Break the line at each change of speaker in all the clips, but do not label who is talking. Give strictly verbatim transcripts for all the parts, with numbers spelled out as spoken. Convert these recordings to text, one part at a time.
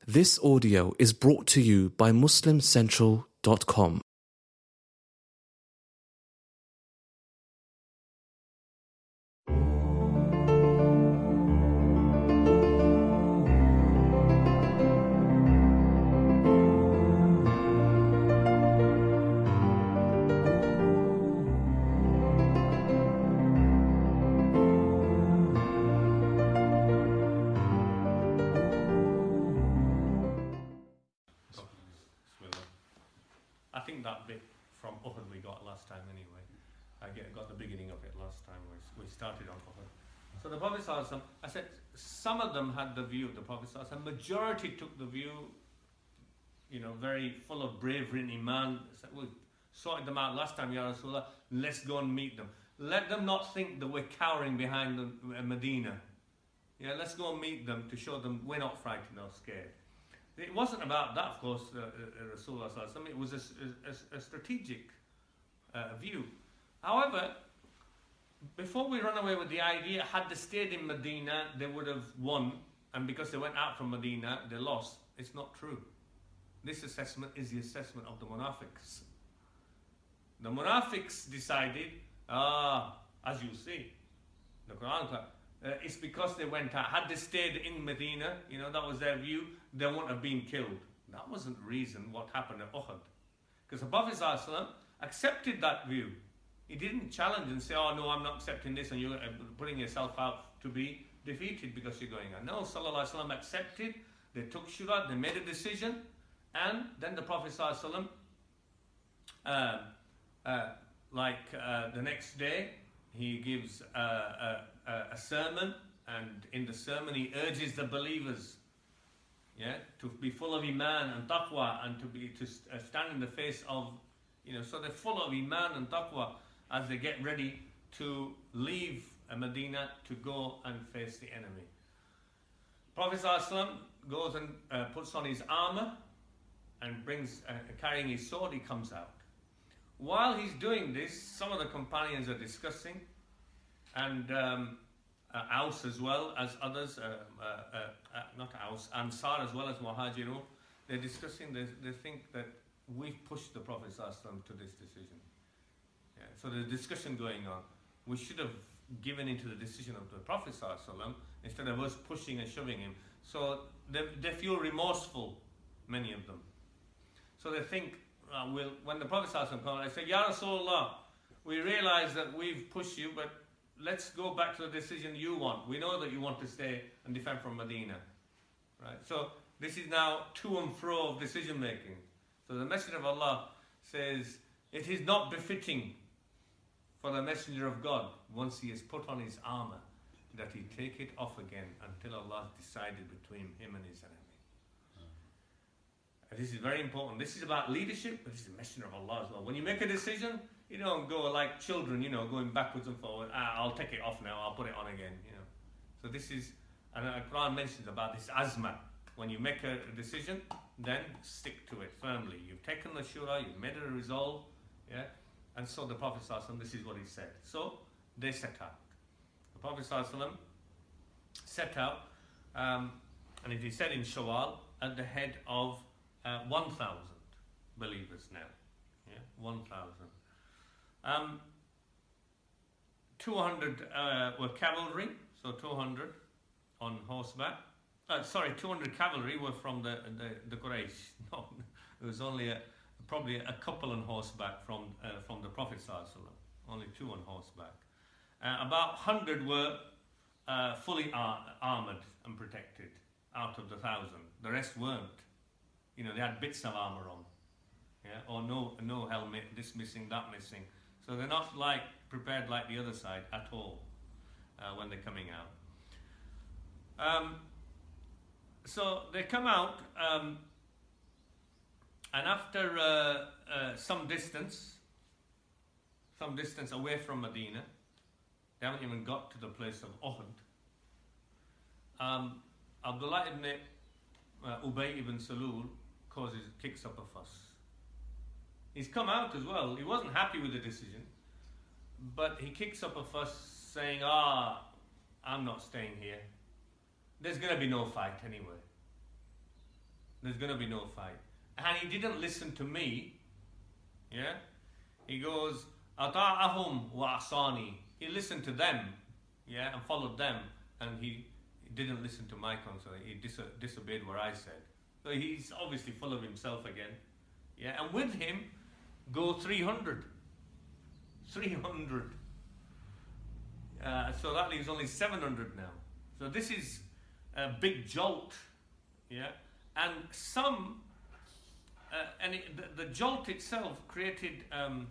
This audio is brought to you by Muslim Central dot com.
I think that bit from Uhud we got last time anyway. I get, got the beginning of it last time we, we started on Uhud. So the Prophet sallallahu alaihi wasallam, I said some of them had the view of the Prophet sallallahu alaihi wasallam. Majority took the view, you know, very full of bravery and iman. Said, we sorted them out last time, Ya Rasulullah, let's go and meet them. Let them not think that we're cowering behind the, uh, Medina. Yeah, let's go and meet them to show them we're not frightened or scared. It wasn't about that, of course, uh, uh, Rasulullah sallallahu alaihi wasallam. It was a, a, a strategic uh, view. However, before we run away with the idea, had they stayed in Medina, they would have won, and because they went out from Medina, they lost. It's not true. This assessment is the assessment of the Munafiqs. The Munafiqs decided, ah, as you see, the Quran, uh, it's because they went out. Had they stayed in Medina, you know, that was their view, they wouldn't have been killed. That wasn't the reason what happened at Uhud. Because the Prophet ﷺ accepted that view. He didn't challenge and say, oh no, I'm not accepting this, and you're putting yourself out to be defeated because you're going on. No, Sallallahu Alaihi Wasallam accepted, they took shura, they made a decision, and then the Prophet ﷺ, uh, uh, like uh, the next day, he gives uh, a, a, a sermon, and in the sermon he urges the believers, yeah, to be full of iman and taqwa, and to be to uh, stand in the face of, you know, so they're full of iman and taqwa as they get ready to leave uh, Medina to go and face the enemy. Prophet ﷺ goes and uh, puts on his armor and brings, uh, carrying his sword, he comes out. While he's doing this, some of the companions are discussing, and um, uh, Aus as well as others, uh, uh, uh, uh, not Aus, Ansar as well as Muhajirun, they're discussing, they, they think that we've pushed the Prophet ﷺ to this decision. Yeah, so there's discussion going on. We should have given into the decision of the Prophet ﷺ instead of us pushing and shoving him. So they, they feel remorseful, many of them. So they think, uh, we'll, when the Prophet ﷺ comes, they say, Ya Rasulullah, we realize that we've pushed you, but let's go back to the decision you want. We know that you want to stay and defend from Medina. Right? So this is now to and fro of decision making. So the Messenger of Allah says, it is not befitting for the Messenger of God, once he has put on his armor, that he take it off again until Allah has decided between him and his enemy. And this is very important. This is about leadership, but this is the Messenger of Allah as well. When you make a decision, you don't go like children, you know, going backwards and forward. Ah, I'll take it off now, I'll put it on again, you know. So this is, and the Quran mentions about this azma. When you make a decision, then stick to it firmly. You've taken the shura, you've made a resolve, yeah. And so the Prophet ﷺ, this is what he said. So they set out. The Prophet ﷺ set out, um, and it is said in Shawwal, at the head of uh, one thousand believers now. Yeah, one thousand. Um, two hundred uh, were cavalry, so two hundred on horseback. Uh, sorry, two hundred cavalry were from the the, the Quraysh. No, there was only a, probably a couple on horseback from uh, from the Prophet ﷺ. Only two on horseback. Uh, about one hundred were uh, fully ar- armoured and protected out of the thousand. The rest weren't. You know, they had bits of armour on. Yeah, or no no helmet, this missing, that missing. So they're not like prepared like the other side at all uh, when they're coming out. Um, so they come out, um, and after uh, uh, some distance, some distance away from Medina, they haven't even got to the place of Uhud. Um, Abdullah ibn uh, Ubay ibn Salul causes, kicks up a fuss. He's come out as well. He wasn't happy with the decision, but he kicks up a fuss saying, ah, I'm not staying here. There's going to be no fight anyway. There's going to be no fight. And he didn't listen to me. Yeah? He goes, أَطَاعَهُمْ وَأَعْصَانِي. He listened to them, yeah, and followed them, and he didn't listen to my counsel. He dis- disobeyed what I said. So he's obviously full of himself again. Yeah, and with him go three hundred. three hundred. Uh, so that leaves only seven hundred now. So this is a big jolt. Yeah, and some, uh, and it, the, the jolt itself created um,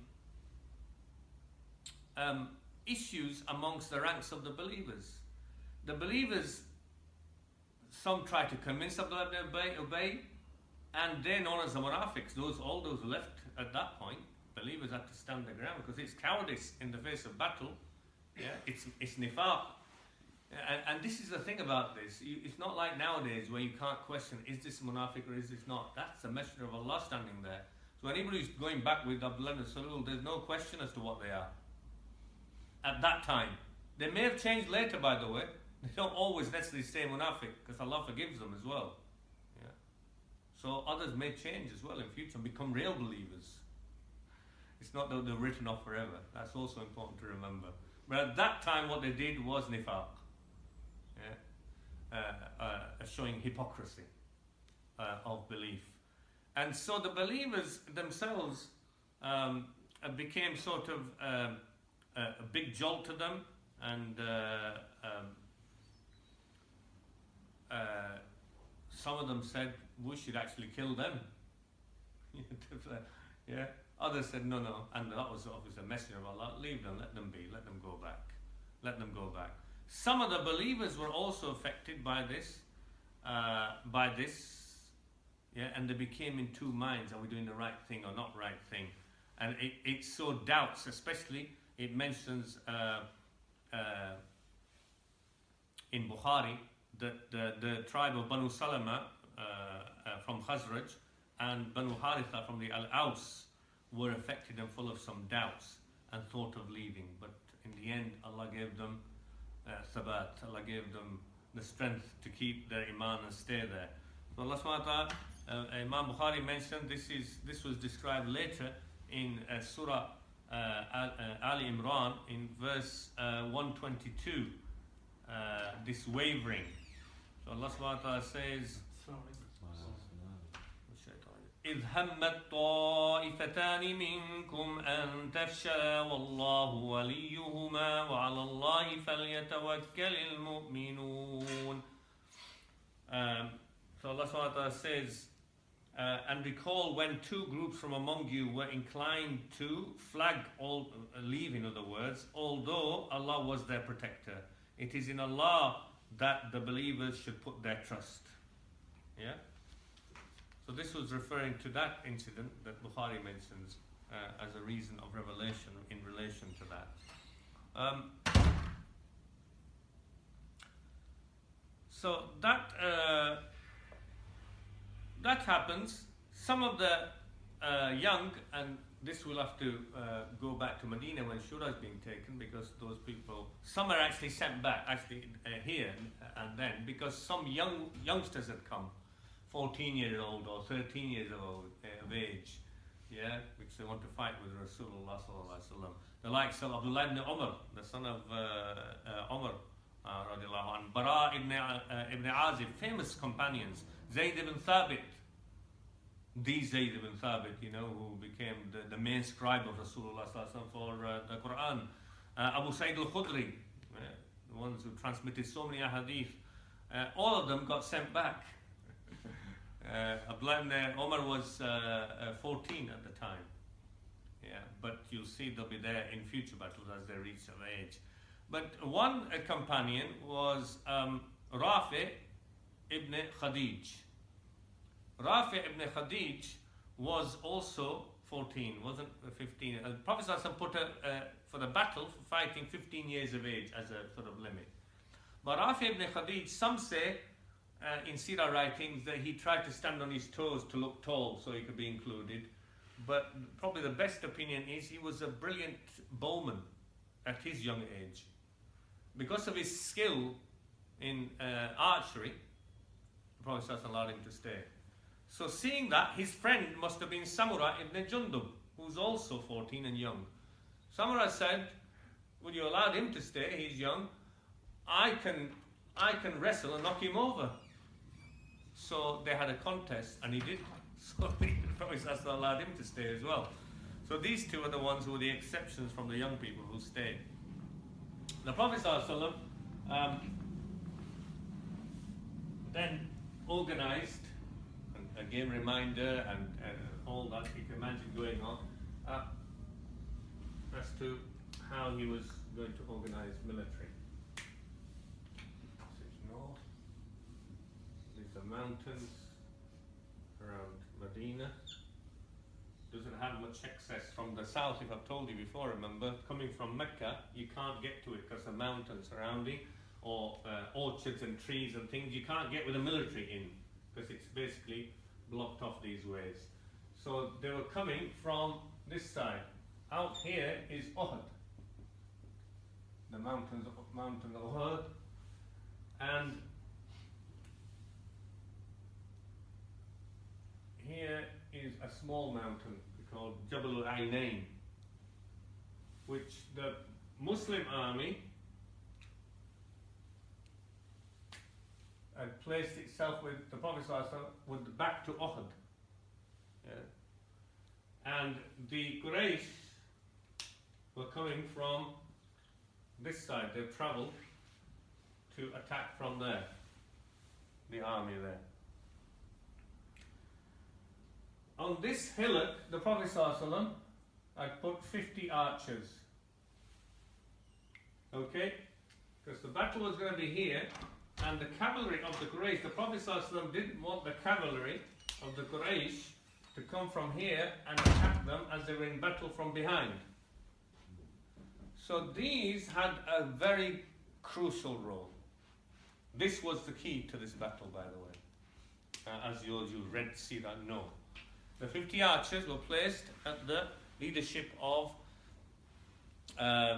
um, issues amongst the ranks of the believers. The believers, some tried to convince Abdullah ibn Ubay, Ubay, and they're known as the munafiqs. Those, all those left at that point, believers had to stand their ground because it's cowardice in the face of battle. Yeah, it's it's nifaq. And, and this is the thing about this. You, it's not like nowadays where you can't question, is this munafiq or is this not? That's the messenger of Allah standing there. So anybody who's going back with Abdullah ibn Salul, there's no question as to what they are. At that time. They may have changed later, by the way. They don't always necessarily stay munafiq, because Allah forgives them as well. Yeah. So others may change as well in future and become real believers. It's not that they're written off forever. That's also important to remember. But at that time what they did was nifaq. Yeah. Uh, uh, showing hypocrisy uh, of belief. And so the believers themselves um, became sort of um, a, a big jolt to them, and uh, um, uh, some of them said we should actually kill them. Yeah. Others said no, no, and that was obviously a messenger of Allah. Leave them, let them be, let them go back, let them go back. Some of the believers were also affected by this, uh, by this, yeah, and they became in two minds: are we doing the right thing or not right thing? And it, it sowed doubts. Especially, it mentions uh, uh, in Bukhari that the, the tribe of Banu Salama uh, uh, from Khazraj and Banu Haritha from the Al-Aws were affected and full of some doubts and thought of leaving. But in the end, Allah gave them uh, thabat. Allah gave them the strength to keep their iman and stay there. So Allah subhanahu wa ta'ala, uh, Imam Bukhari mentioned this is this was described later in uh, Surah uh, Al, uh, Ali Imran in verse uh, one twenty-two. Uh, this wavering. So Allah subhanahu wa ta'ala says, إذ همت طائفتان منكم أن تفشلا والله وليهما وعلى الله فليتوكل المؤمنون. Um, so Allah subhanahu wa ta'ala says, uh, and recall when two groups from among you were inclined to flag, all, uh, leave in other words, although Allah was their protector. It is in Allah that the believers should put their trust. Yeah? So this was referring to that incident that Bukhari mentions uh, as a reason of revelation in relation to that. Um, so that uh, that happens. Some of the uh, young, and this will have to uh, go back to Medina when Shura is being taken, because those people, some are actually sent back, actually uh, here and then, because some young youngsters had come. fourteen years old or thirteen years old, uh, of age, yeah, because they want to fight with Rasulullah sallallahu alaihi wasallam. The likes of Abdullah ibn Umar, the son of uh, uh, Umar, uh, radiallahu anhu, Bara ibn, uh, ibn Azib, famous companions, Zayd ibn Thabit, the Zayd ibn Thabit, you know, who became the, the main scribe of Rasulullah sallallahu alaihi wasallam for uh, the Quran, uh, Abu Sa'id al-Khudri, uh, the ones who transmitted so many ahadith, uh, all of them got sent back. Uh, Abdullah ibn Umar was uh, uh, fourteen at the time. Yeah, but you'll see they'll be there in future battles as they reach of age. But one uh, companion was um, Rafi ibn Khadij. Rafi ibn Khadij was also fourteen, wasn't fifteen. Uh, the Prophet ﷺ put a, uh, for the battle for fighting fifteen years of age as a sort of limit. But Rafi ibn Khadij, some say, Uh, in Sirah writings that he tried to stand on his toes to look tall so he could be included, but probably the best opinion is he was a brilliant bowman at his young age. Because of his skill in uh, archery, the Prophet allowed him to stay. So seeing that, his friend must have been Samurai ibn Jundub, who's also fourteen and young. Samurai said, "Will you allow him to stay? He's young. I can, I can wrestle and knock him over." So they had a contest, and he did. So the Prophet ﷺ allowed him to stay as well. So these two are the ones who are the exceptions from the young people who stayed. The Prophet ﷺ um, then organized, and again reminder and uh, all that you can imagine going on, uh, as to how he was going to organize military. This is north. These are mountains around Medina. Doesn't have much access from the south, if I've told you before, remember. Coming from Mecca, you can't get to it because of mountains surrounding, or uh, orchards and trees and things. You can't get with a military in, because it's basically blocked off these ways. So they were coming from this side. Out here is Uhud, the mountains of mountain of Uhud, and here is a small mountain called Jabal al-Ainain, which the Muslim army had placed itself with the Prophet ﷺ with the back to Uhud. Yeah. And the Quraysh were coming from this side. They've travelled to attack from there, the army there. On this hillock, the Prophet ﷺ had put fifty archers. Okay? Because the battle was going to be here, and the cavalry of the Quraysh, the Prophet ﷺ didn't want the cavalry of the Quraysh to come from here and attack them as they were in battle from behind. So these had a very crucial role. This was the key to this battle, by the way. Uh, as you, you read, see that, know. The fifty archers were placed at the leadership of uh,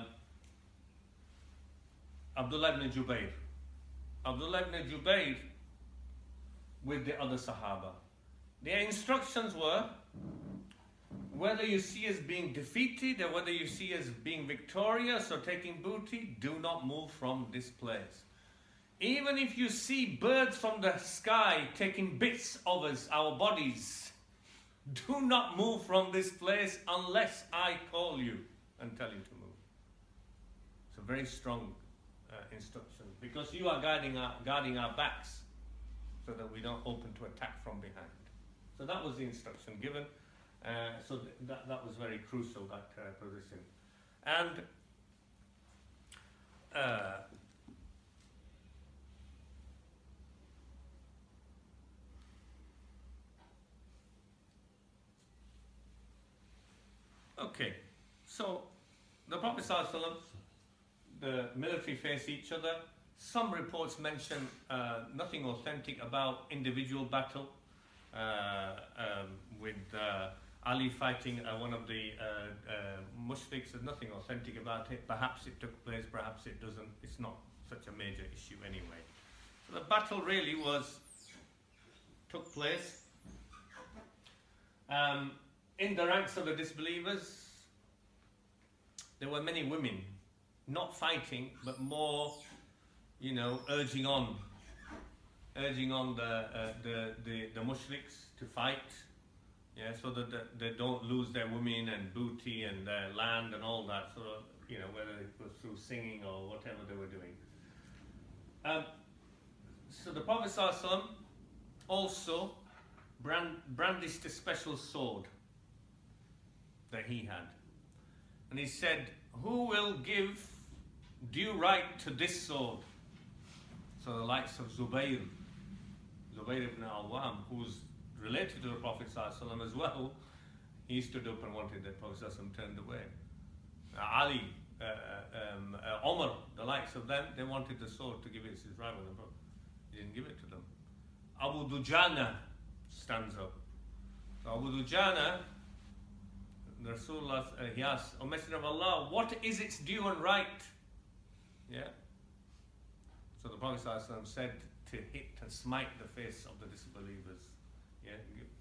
Abdullah ibn Jubayr. Abdullah ibn Jubayr with the other Sahaba. Their instructions were, whether you see us being defeated or whether you see us being victorious or taking booty, do not move from this place. Even if you see birds from the sky taking bits of us, our bodies, do not move from this place unless I call you and tell you to move. It's a very strong uh, instruction, because you are guarding our, guarding our backs so that we don't open to attack from behind. So that was the instruction given. Uh, so th- that, that was very crucial, that uh, position. And uh, okay, so the Prophet ﷺ, the military face each other. Some reports mention uh, nothing authentic about individual battle, uh, um, with uh, Ali fighting uh, one of the uh, uh, mushriks. There's nothing authentic about it. Perhaps it took place, perhaps it doesn't. It's not such a major issue anyway. So the battle really was, took place. Um, in the ranks of the disbelievers, there were many women, not fighting, but more, you know, urging on, urging on the uh, the, the the mushriks to fight, yeah, so that the, they don't lose their women and booty and their land and all that sort of, you know, whether it was through singing or whatever they were doing. Um, so the Prophet ﷺ also brand, brandished a special sword that he had. And he said, who will give due right to this sword? So the likes of Zubayr, Zubayr ibn Awam, who's related to the Prophet ﷺ as well, he stood up and wanted the Prophet ﷺ turned away. Uh, Ali, uh, um, uh, Omar, the likes of them, they wanted the sword to give it to his rival. He didn't give it to them. Abu Dujana stands up. So Abu Dujana, the Rasulullah, uh, he asked, O Messenger of Allah, what is its due and right? Yeah. So the Prophet ﷺ said to hit and smite the face of the disbelievers. Yeah.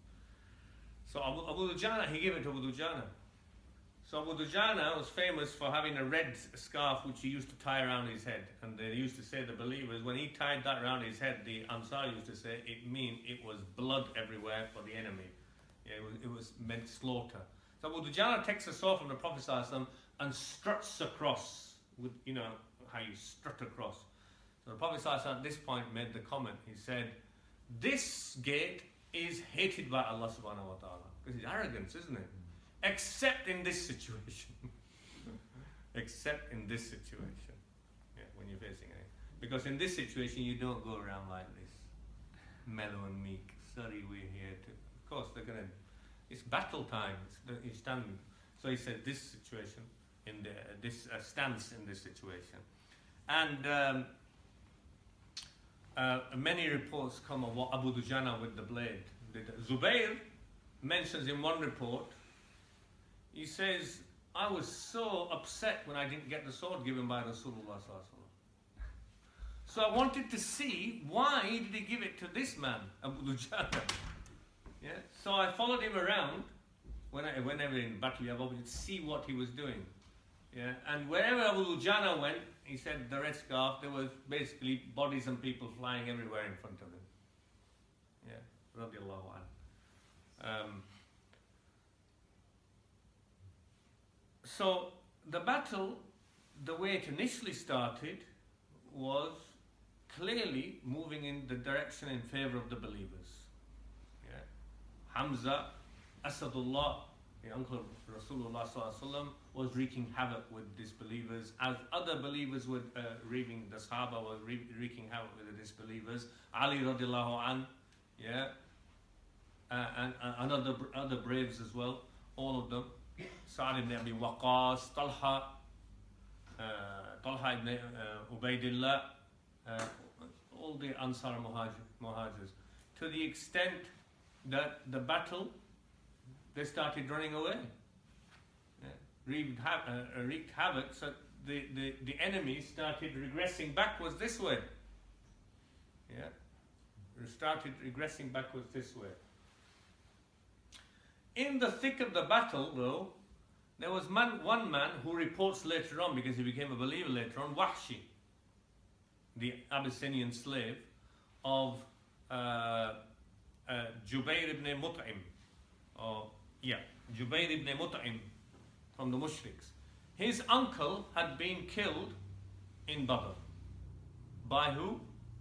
So Abu, Abu Dujana, he gave it to Abu Dujana. So Abu Dujana was famous for having a red scarf which he used to tie around his head. And they used to say, the believers, when he tied that around his head, the Ansar used to say, it mean it was blood everywhere for the enemy. Yeah, it was, it was meant slaughter. So Abu Dujana takes a sword from the Prophet ﷺ and struts across, with, you know, how you strut across. So the Prophet ﷺ at this point made the comment, he said, this gate is hated by Allah subhanahu wa ta'ala. This is arrogance, isn't it? Except in this situation. Except in this situation. Yeah, when you're facing it. Because in this situation, you don't go around like this. Mellow and meek. Sorry, we're here to... Of course, they're going to... It's battle time. It's, you stand... So he said this situation, in the, this uh, stance in this situation. And um, uh, many reports come of what Abu Dujana with the blade did. Zubayr mentions in one report, he says, I was so upset when I didn't get the sword given by Rasulullah sallallahu alaihi wasallam. So I wanted to see why did he give it to this man, Abu Dujana. Yeah? So I followed him around when I, whenever in battle you have to see what he was doing. Yeah? And wherever Abu Dujana went, he said the red scarf, there was basically bodies and people flying everywhere in front of him. Yeah, radiallahu anhu. Um, So the battle, the way it initially started, was clearly moving in the direction in favor of the believers. Yeah. Hamza, Asadullah, the uncle of Rasulullah sallallahu alaihi wasallam, was wreaking havoc with disbelievers, as other believers were uh, wreaking, the Sahaba were re- wreaking havoc with the disbelievers. Ali radiallahu an, yeah, uh, and, uh, and other, other braves as well, all of them. Sa'd ibn Abi Waqqas, Talha, uh, Talha ibn uh, Ubaidillah, uh, all the Ansar Muhajirs, to the extent that the battle, they started running away. Yeah. Wreaked, ha- uh, wreaked havoc, so the, the, the enemy started regressing backwards this way. Yeah, started regressing backwards this way. In the thick of the battle, though, there was man, one man who reports later on, because he became a believer later on, Wahshi, the Abyssinian slave of uh, uh, Jubayr ibn Mut'im, or yeah, Jubayr ibn Mut'im from the Mushriks. His uncle had been killed in Badr. By who?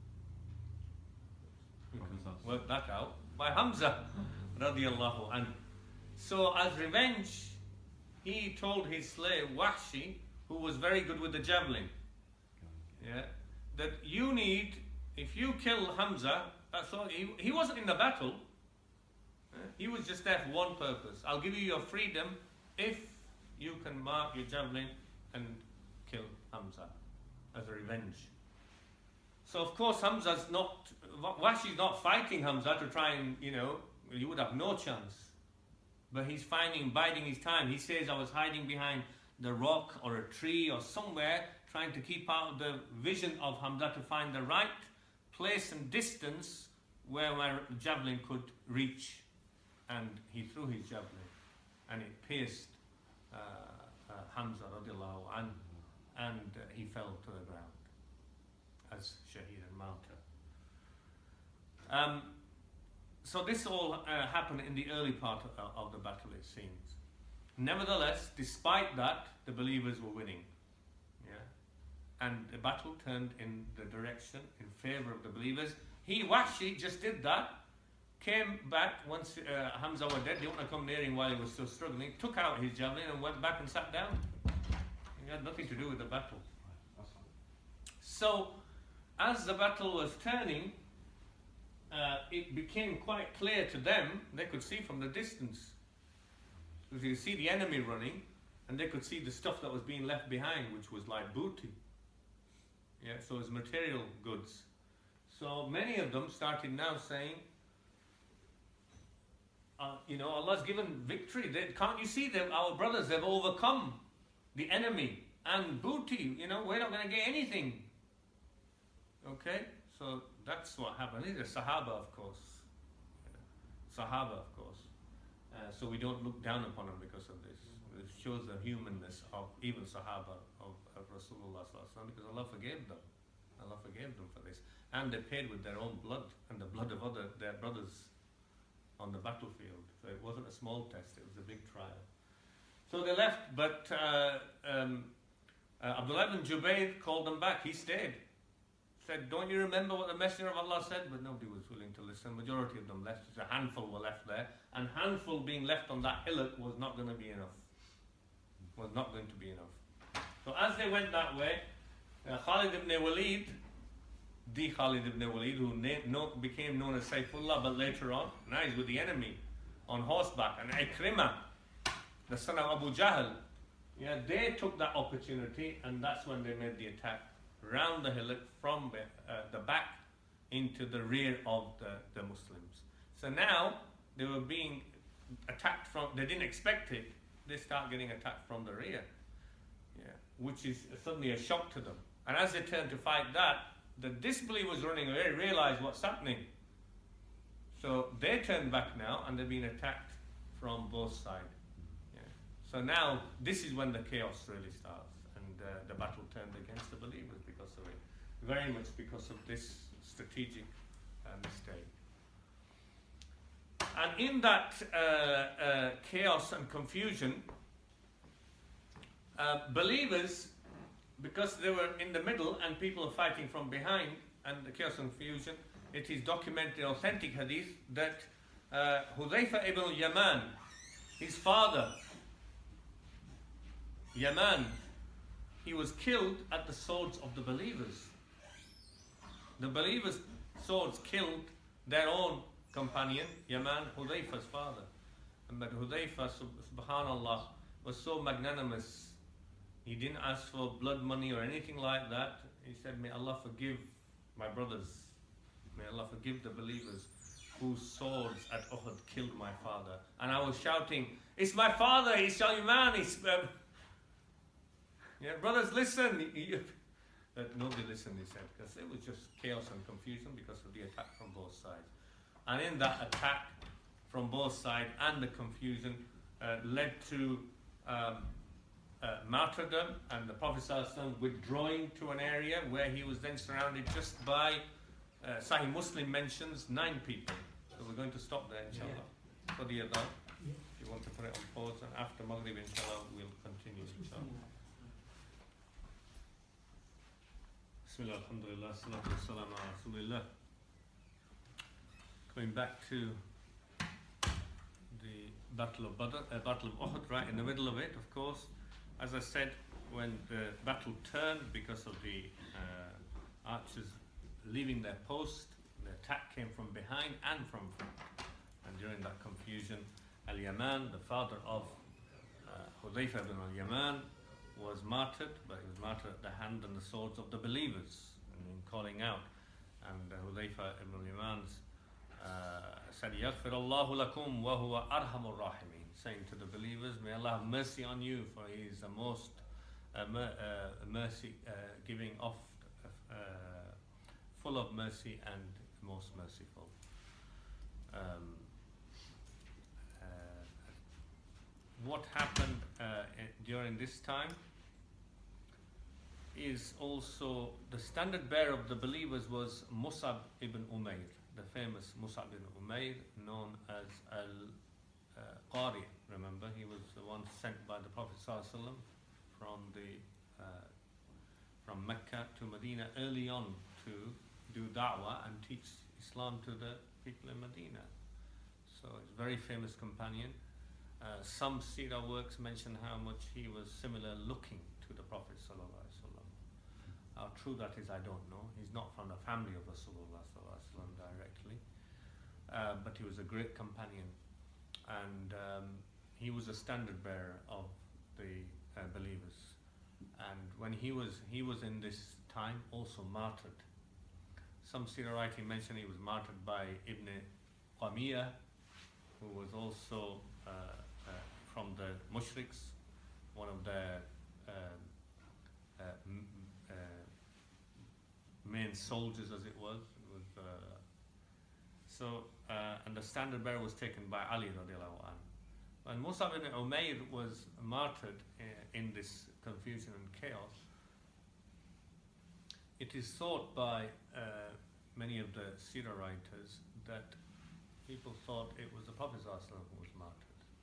You can work that out. By Hamza, radiallahu anhu. So as revenge, he told his slave Wahshi, who was very good with the javelin, yeah, that you need, if you kill Hamza, that's all, he, he wasn't in the battle, yeah, he was just there for one purpose. I'll give you your freedom if you can mark your javelin and kill Hamza as a revenge. So of course Hamza's not, Wahshi's not fighting Hamza to try and, you know, you would have no chance. But he's finding, biding his time. He says, I was hiding behind the rock or a tree or somewhere, trying to keep out of the vision of Hamza to find the right place and distance where my javelin could reach. And he threw his javelin, and it pierced uh, uh, Hamza radiallahu anhu, and uh, he fell to the ground as shaheed and martyr. Um, So this all uh, happened in the early part of, of the battle, it seems. Nevertheless, despite that, the believers were winning. Yeah, and the battle turned in the direction in favor of the believers. He, Wahshi, just did that. Came back once uh, Hamza was dead. He didn't want to come near him while he was still struggling. Took out his javelin and went back and sat down. He had nothing to do with the battle. So, as the battle was turning, Uh, it became quite clear to them, they could see from the distance, because you could see the enemy running, and they could see the stuff that was being left behind, which was like booty. Yeah, so it was material goods. So many of them started now saying, uh, you know, Allah's given victory. They, can't you see that our brothers have overcome the enemy and booty? You know, we're not going to get anything. Okay, so that's what happened. These are Sahaba, of course. Sahaba, of course. Uh, so we don't look down upon them because of this. It shows the humanness of even Sahaba of, of Rasulullah sallallahu alaihi wasallam, because Allah forgave them. Allah forgave them for this. And they paid with their own blood and the blood of other their brothers on the battlefield. So it wasn't a small test, it was a big trial. So they left, but uh, um, uh, Abdullah ibn Jubayr called them back. He stayed. Said, don't you remember what the Messenger of Allah said? But nobody was willing to listen. Majority of them left. A handful were left there. And handful being left on that hillock was not going to be enough. Was not going to be enough. So as they went that way, uh, Khalid ibn Walid, the Khalid ibn Walid, who na- no, became known as Saifullah, but later on, now he's with the enemy on horseback, and Ikrimah, the son of Abu Jahl, yeah, they took that opportunity, and that's when they made the attack round the hillock from uh, the back into the rear of the, the Muslims. So now they were being attacked from, they didn't expect it, they start getting attacked from the rear, yeah, which is suddenly a shock to them. And as they turned to fight that, the disbelievers running away realized what's happening. So they turned back now and they're being attacked from both sides. Yeah. So now this is when the chaos really starts, and uh, the battle turned against the believers because of it. Very much because of this strategic uh, mistake. And in that uh, uh, chaos and confusion, uh, believers, because they were in the middle and people are fighting from behind, and the chaos and confusion, it is documented in authentic hadith that uh, Hudhayfa ibn al-Yaman, his father, Yaman, he was killed at the swords of the believers. The believers' swords killed their own companion, Yaman, Hudhayfa's father. But Hudhayfa, subhanallah, was so magnanimous. He didn't ask for blood money or anything like that. He said, may Allah forgive my brothers. May Allah forgive the believers whose swords at Uhud killed my father. And I was shouting, it's my father, it's Yaman. It's, um, yeah, brothers, listen. But nobody listened, he said, because it was just chaos and confusion because of the attack from both sides. And in that attack from both sides and the confusion uh, led to um, uh, martyrdom, and the Prophet ﷺ withdrawing to an area where he was then surrounded just by, uh, Sahih Muslim mentions, nine people. So we're going to stop there, inshallah, yeah. for the adhan. Yeah. If you want to put it on pause, and after Maghrib, inshallah, we'll continue, inshallah. Bismillah, alhamdulillah, salatu wassalam ala rasulillah. Going back to the Battle of Badr, uh, Battle of Uhud, right in the middle of it, of course. As I said, when the battle turned because of the uh, archers leaving their post, the attack came from behind and from front. And during that confusion, Al-Yaman, the father of uh, Hudhayfa ibn al-Yaman, was martyred, but he was martyred at the hand and the swords of the believers, and in calling out. And uh, Hudhayfa ibn al-Yaman's uh, said, يَغْفِرَ اللَّهُ لَكُمْ وَهُوَ أَرْحَمُ الرَّاحِمِينَ, saying to the believers, may Allah have mercy on you, for He is the most uh, mer- uh, mercy uh, giving off, uh, full of mercy and most merciful. Um, uh, what happened uh, during this time is also the standard bearer of the believers was Mus'ab ibn Umayr, the famous Mus'ab ibn Umayr, known as Al-Qari. Uh, Remember, he was the one sent by the Prophet ﷺ from the uh, from Mecca to Medina early on to do da'wah and teach Islam to the people in Medina. So he's a very famous companion. Uh, some Sirah works mention how much he was similar looking to the Prophet ﷺ. How true that is, I don't know. He's not from the family of Rasulullah ﷺ directly, uh, but he was a great companion, and um, he was a standard bearer of the uh, believers. And when he was he was in this time also martyred. Some Sirah writing mention he was martyred by Ibn Qamiyah, who was also uh, uh, from the Mushriks, one of their uh, uh, m- uh, main soldiers, as it was. It was uh, so, uh, and the standard bearer was taken by Ali radiallahu anhu. When Mus'ab ibn Umair was martyred in this confusion and chaos, it is thought by uh, many of the Sirah writers that people thought it was the Prophet ﷺ who was martyred.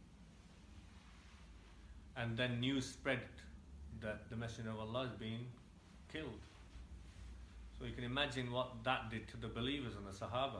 And then news spread that the Messenger of Allah has been killed. So you can imagine what that did to the believers and the Sahaba.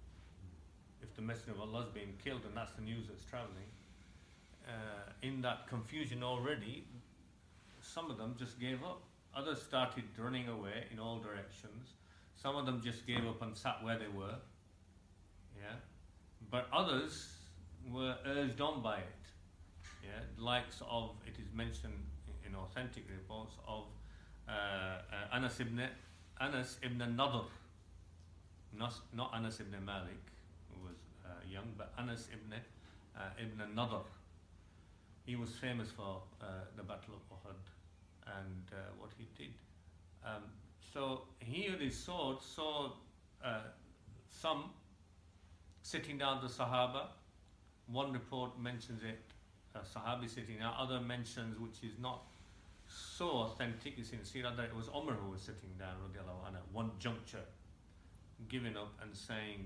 If the Messenger of Allah has been killed and that's the news that's travelling, uh, in that confusion already, some of them just gave up. Others started running away in all directions. Some of them just gave up and sat where they were. Yeah, but others were urged on by it. Yeah, the likes of, it is mentioned in authentic reports of uh, uh, Anas ibn Anas ibn Nadr, not, not Anas ibn Malik, who was uh, young, but Anas ibn uh, ibn Nadr. He was famous for uh, the Battle of Uhud and uh, what he did. Um, so he with his sword saw uh, some sitting down the Sahaba. One report mentions it, a Sahabi sitting down. Other mentions, which is not so authentic, it's in Sirah, that it was Umar who was sitting down, radiallahu anhu, at one juncture, giving up and saying,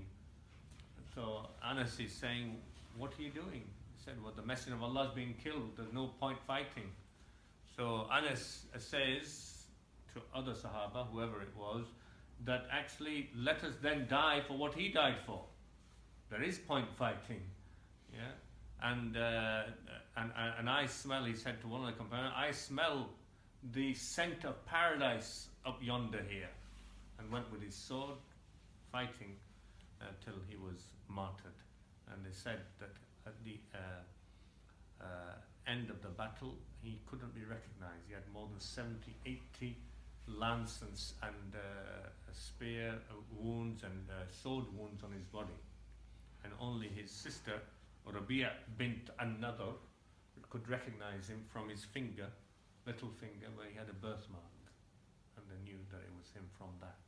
so Anas is saying, what are you doing? He said, well, the Messenger of Allah is being killed, there's no point fighting. So Anas says to other Sahaba, whoever it was, that actually let us then die for what he died for. There is point fighting. Yeah? And, uh, and, and I smell, he said to one of the companions, I smell the scent of paradise up yonder here. And went with his sword, fighting uh, till he was martyred. And they said that at the uh, uh, end of the battle, he couldn't be recognized. He had more than seventy, eighty lance and, and uh, spear uh, wounds and uh, sword wounds on his body. And only his sister, Rabi'a bint An-Nadr, could recognize him from his finger, little finger, where he had a birthmark. And they knew that it was him from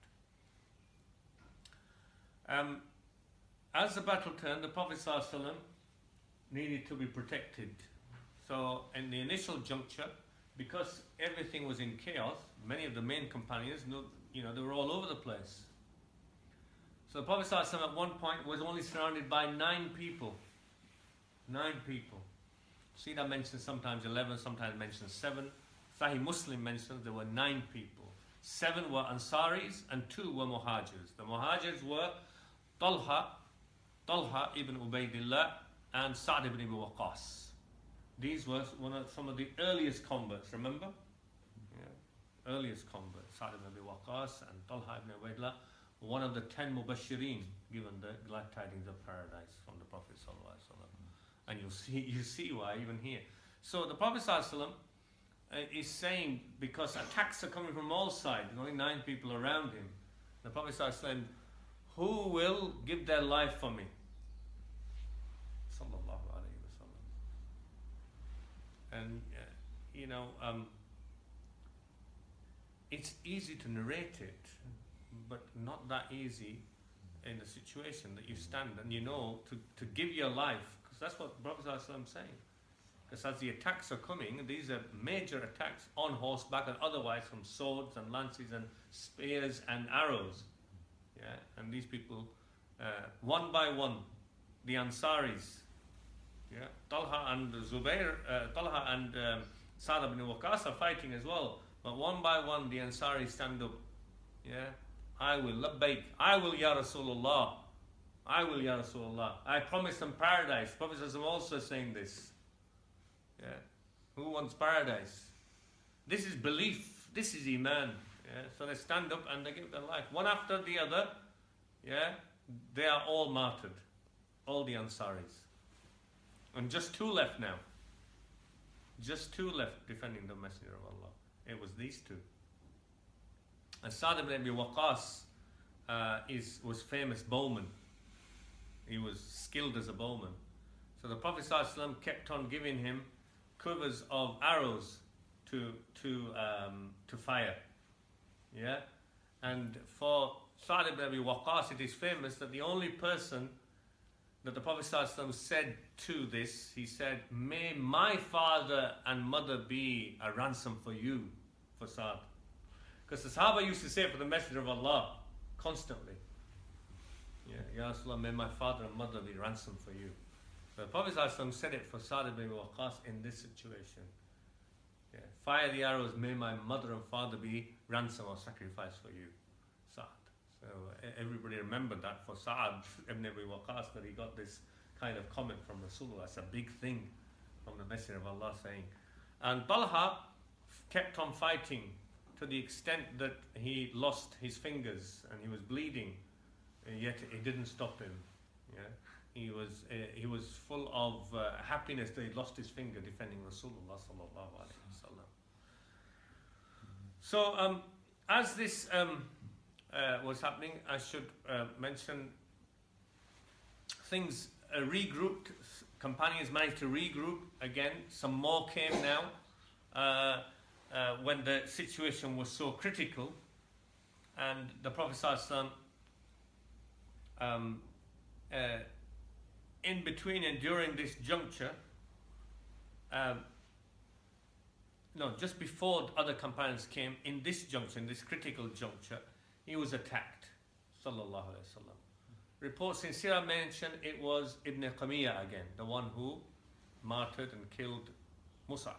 that. Um, as the battle turned, the Prophet ﷺ needed to be protected. So in the initial juncture, because everything was in chaos, many of the main companions, you know, they were all over the place. So the Prophet ﷺ at one point was only surrounded by nine people. Nine people. Sirah mentions sometimes eleven, sometimes mentions seven. Sahih Muslim mentions there were nine people. Seven were Ansaris and two were Muhajirs. The Muhajirs were Talha, Talha ibn Ubaidillah and Sa'd ibn Abi Waqqas. These were one of, some of the earliest converts, remember? Yeah. Earliest converts, Sa'd ibn Abi Waqqas and Talha ibn Ubaidillah, one of the ten Mubashirin given the glad tidings of paradise from the Prophet ﷺ. And you see, you see why even here. So the Prophet ﷺ uh, is saying, because attacks are coming from all sides, there's only nine people around him. The Prophet ﷺ, who will give their life for me? Sallallahu alayhi wa sallam. And uh, you know, um, it's easy to narrate it, but not that easy in a situation that you stand and you know to, to give your life. That's what the Prophet ﷺ is saying. Because as the attacks are coming, these are major attacks on horseback and otherwise from swords and lances and spears and arrows. Yeah, and these people, uh, one by one, the Ansaris, yeah, Talha and Zubair, uh, Talha and um, Sa'd ibn Waqqas are fighting as well. But one by one, the Ansaris stand up. Yeah, I will, labbaik, I will, Ya Rasulullah. I will, Ya Rasulullah. I promise them paradise. Prophet is also saying this. Yeah. Who wants paradise? This is belief. This is Iman. Yeah. So they stand up and they give their life. One after the other. Yeah. They are all martyred. All the Ansaris. And just two left now. Just two left defending the Messenger of Allah. It was these two. And Sa'd ibn Abi Waqqas uh, is, was famous bowman. He was skilled as a bowman. So the Prophet ﷺ kept on giving him quivers of arrows to to um, to fire. Yeah? And for Sa'd ibn Abi Waqqas, it is famous that the only person that the Prophet ﷺ said to this, he said, may my father and mother be a ransom for you, for Sa'd. Because the Sahaba used to say it for the Messenger of Allah constantly. Yeah, Ya Rasulullah, may my father and mother be ransom for you. The Prophet ﷺ said it for Sa'd ibn Waqqas in this situation. Yeah, fire the arrows, may my mother and father be ransom or sacrifice for you, Sa'd. So everybody remembered that for Sa'd ibn Abi Waqqas, that he got this kind of comment from Rasulullah. That's a big thing from the Messenger of Allah saying. And Talha kept on fighting to the extent that he lost his fingers and he was bleeding, yet it didn't stop him. Yeah, he was uh, he was full of uh, happiness that he lost his finger defending Rasulullah sallallahu alaihi wasallam. So um, as this um, uh, was happening, I should uh, mention things uh, regrouped. Companions managed to regroup again. Some more came now. Uh, Uh, when the situation was so critical, and the Prophet ﷺ, um, uh, in between and during this juncture, um, no, just before other companions came, in this juncture, in this critical juncture, he was attacked, sallallahu alaihi wasallam. Reports in Sirah mention it was Ibn Qamiyah again, the one who martyred and killed Mus'ab.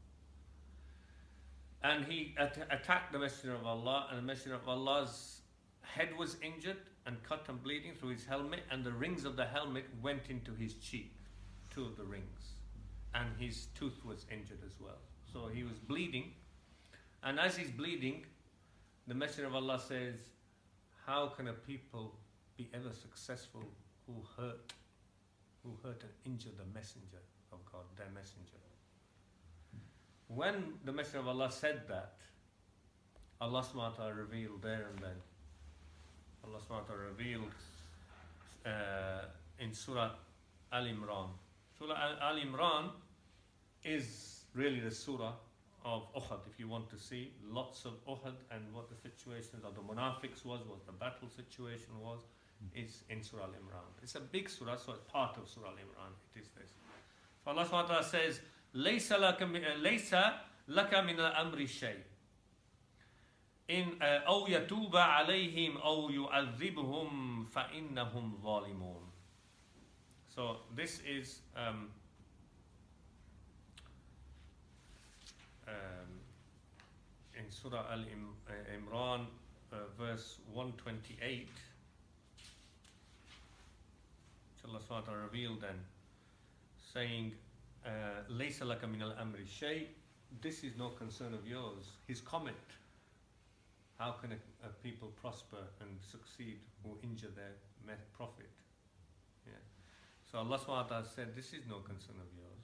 And he at- attacked the Messenger of Allah, and the Messenger of Allah's head was injured and cut and bleeding through his helmet, and the rings of the helmet went into his cheek, two of the rings, and his tooth was injured as well. So he was bleeding, and as he's bleeding, the Messenger of Allah says, how can a people be ever successful who hurt, who hurt and injure the Messenger of God, their Messenger? When the Messenger of Allah said that, Allah subhanahu wa ta'ala revealed there and then. Allah subhanahu wa ta'ala revealed uh, in Surah Al-Imran. Surah Al-Imran is really the surah of Uhud, if you want to see lots of Uhud and what the situations of the Munafiqs was, what the battle situation was, is in Surah Al-Imran. It's a big surah, so it's part of Surah Al-Imran. It is this. So Allah subhanahu wa ta'ala says, ليس لك ليس لك من الأمر شيء إن أو يتوب عليهم أو يعذبهم فإنهم ظالمون. So this is um, um, in Surah Al-Imran, uh, verse one twenty-eight. Allah subhanahu wa ta'ala revealed then, saying, لَيْسَ لَكَ مِنَ الْأَمْرِ شَيْءٍ, this is no concern of yours. His comment, how can a, a people prosper and succeed who injure their prophet? Yeah. So Allah subhanahu wa ta'ala said, this is no concern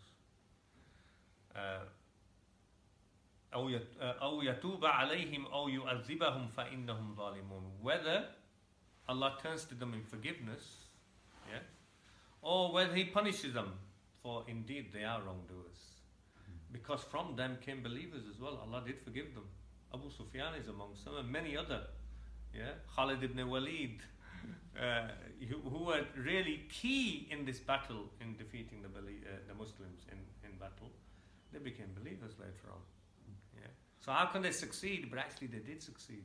of yours. أَوْ يَتُوبَ عَلَيْهِمْ أَوْ يُعَذِّبَهُمْ فَإِنَّهُمْ ظَالِمُونَ. Whether Allah turns to them in forgiveness, yeah, or whether He punishes them, for indeed they are wrongdoers. Because from them came believers as well. Allah did forgive them. Abu Sufyan is amongst them, and many other. Yeah, Khalid ibn Walid, uh, who, who were really key in this battle in defeating the uh, the Muslims in, in battle. They became believers later on. Yeah. So how can they succeed? But actually they did succeed.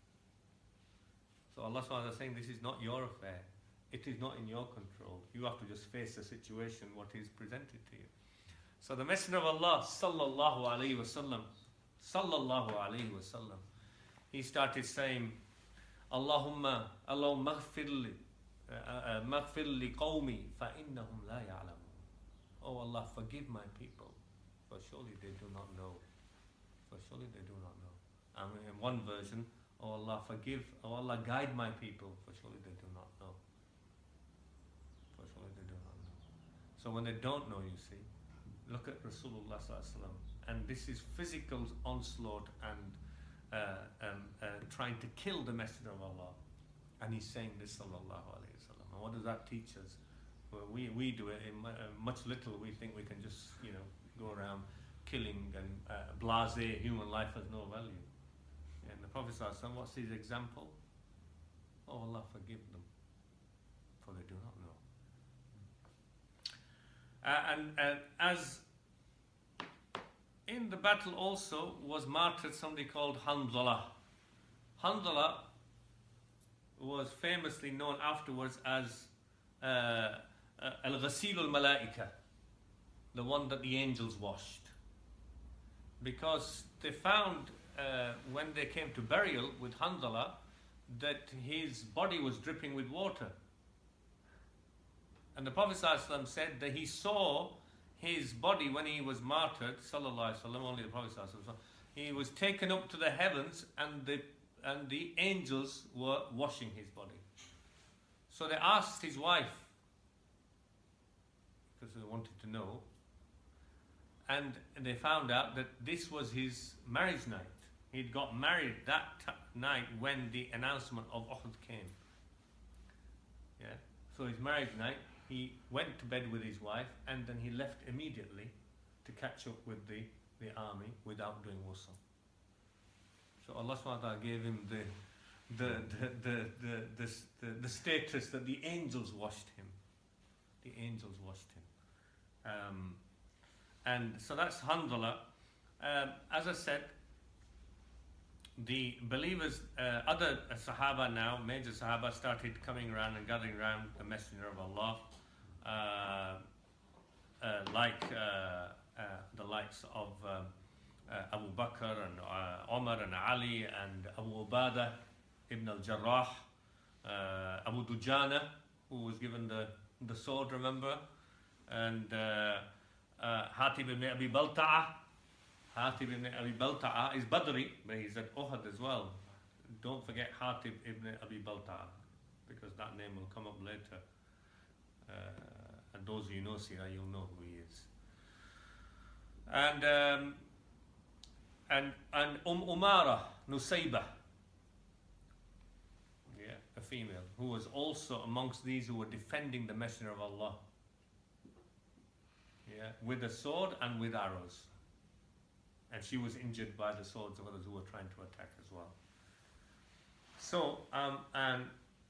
So Allah subhanahu wa ta'ala is saying, this is not your affair. It is not in your control. You have to just face the situation, what is presented to you. So the Messenger of Allah, sallallahu alaihi wasallam, sallallahu alaihi wasallam, he started saying, Allahumma, Allahumma maghfir li, maghfir li qawmi, fa innahum la ya'lamun. Oh Allah, forgive my people, for surely they do not know. For surely they do not know. And in one version, oh Allah, forgive, oh Allah, guide my people, for surely they do not know. For surely they do not know. So when they don't know, you see, look at Rasulullah sallallahu alaihi wasallam, and this is physical onslaught and uh, um, uh, trying to kill the Messenger of Allah, and he's saying this sallallahu alaihi wasallam. And what does that teach us? Well, we we do it in much little. We think we can just you know go around killing and uh, blasé. Human life has no value. And the Prophet sallallahu alaihi wasallam, what's his example? Oh Allah, forgive them, for they do not know. Uh, and, and as in the battle also was martyred somebody called Hanzala. Hanzala was famously known afterwards as uh, uh, Al-Ghasil al-Malaika, the one that the angels washed. Because they found uh, when they came to burial with Hanzala that his body was dripping with water. And the Prophet ﷺ said that he saw his body when he was martyred, sallallahu alaihi wasallam, only the Prophet ﷺ, he was taken up to the heavens and the and the angels were washing his body. So they asked his wife, because they wanted to know, and they found out that this was his marriage night. He'd got married that t- night when the announcement of Uhud came. Yeah. So his marriage night, he went to bed with his wife and then he left immediately to catch up with the, the army without doing ghusl. So Allah subhanahu wa ta'ala gave him the the the, the, the, the, the the status that the angels washed him. The angels washed him. Um, and so that's Hanzala. Um, as I said, the believers, uh, other Sahaba now, major Sahaba, started coming around and gathering around the Messenger of Allah, uh, uh, like uh, uh, the likes of um, uh, Abu Bakr and uh, Umar and Ali and Abu Ubadah ibn al-Jarrah, uh, Abu Dujana, who was given the, the sword, remember, and uh, uh, Hatib ibn Abi Balta'a. Hatib ibn Abi Balta'a is Badri, but he's at Uhud as well. Don't forget Hatib ibn Abi Balta'a, because that name will come up later. Uh, and those of you know Sirah, you'll know who he is. And um, and and Umm Umara Nusayba, yeah, a female, who was also amongst these who were defending the Messenger of Allah. Yeah, with a sword and with arrows. And she was injured by the swords of others who were trying to attack as well. So, um, and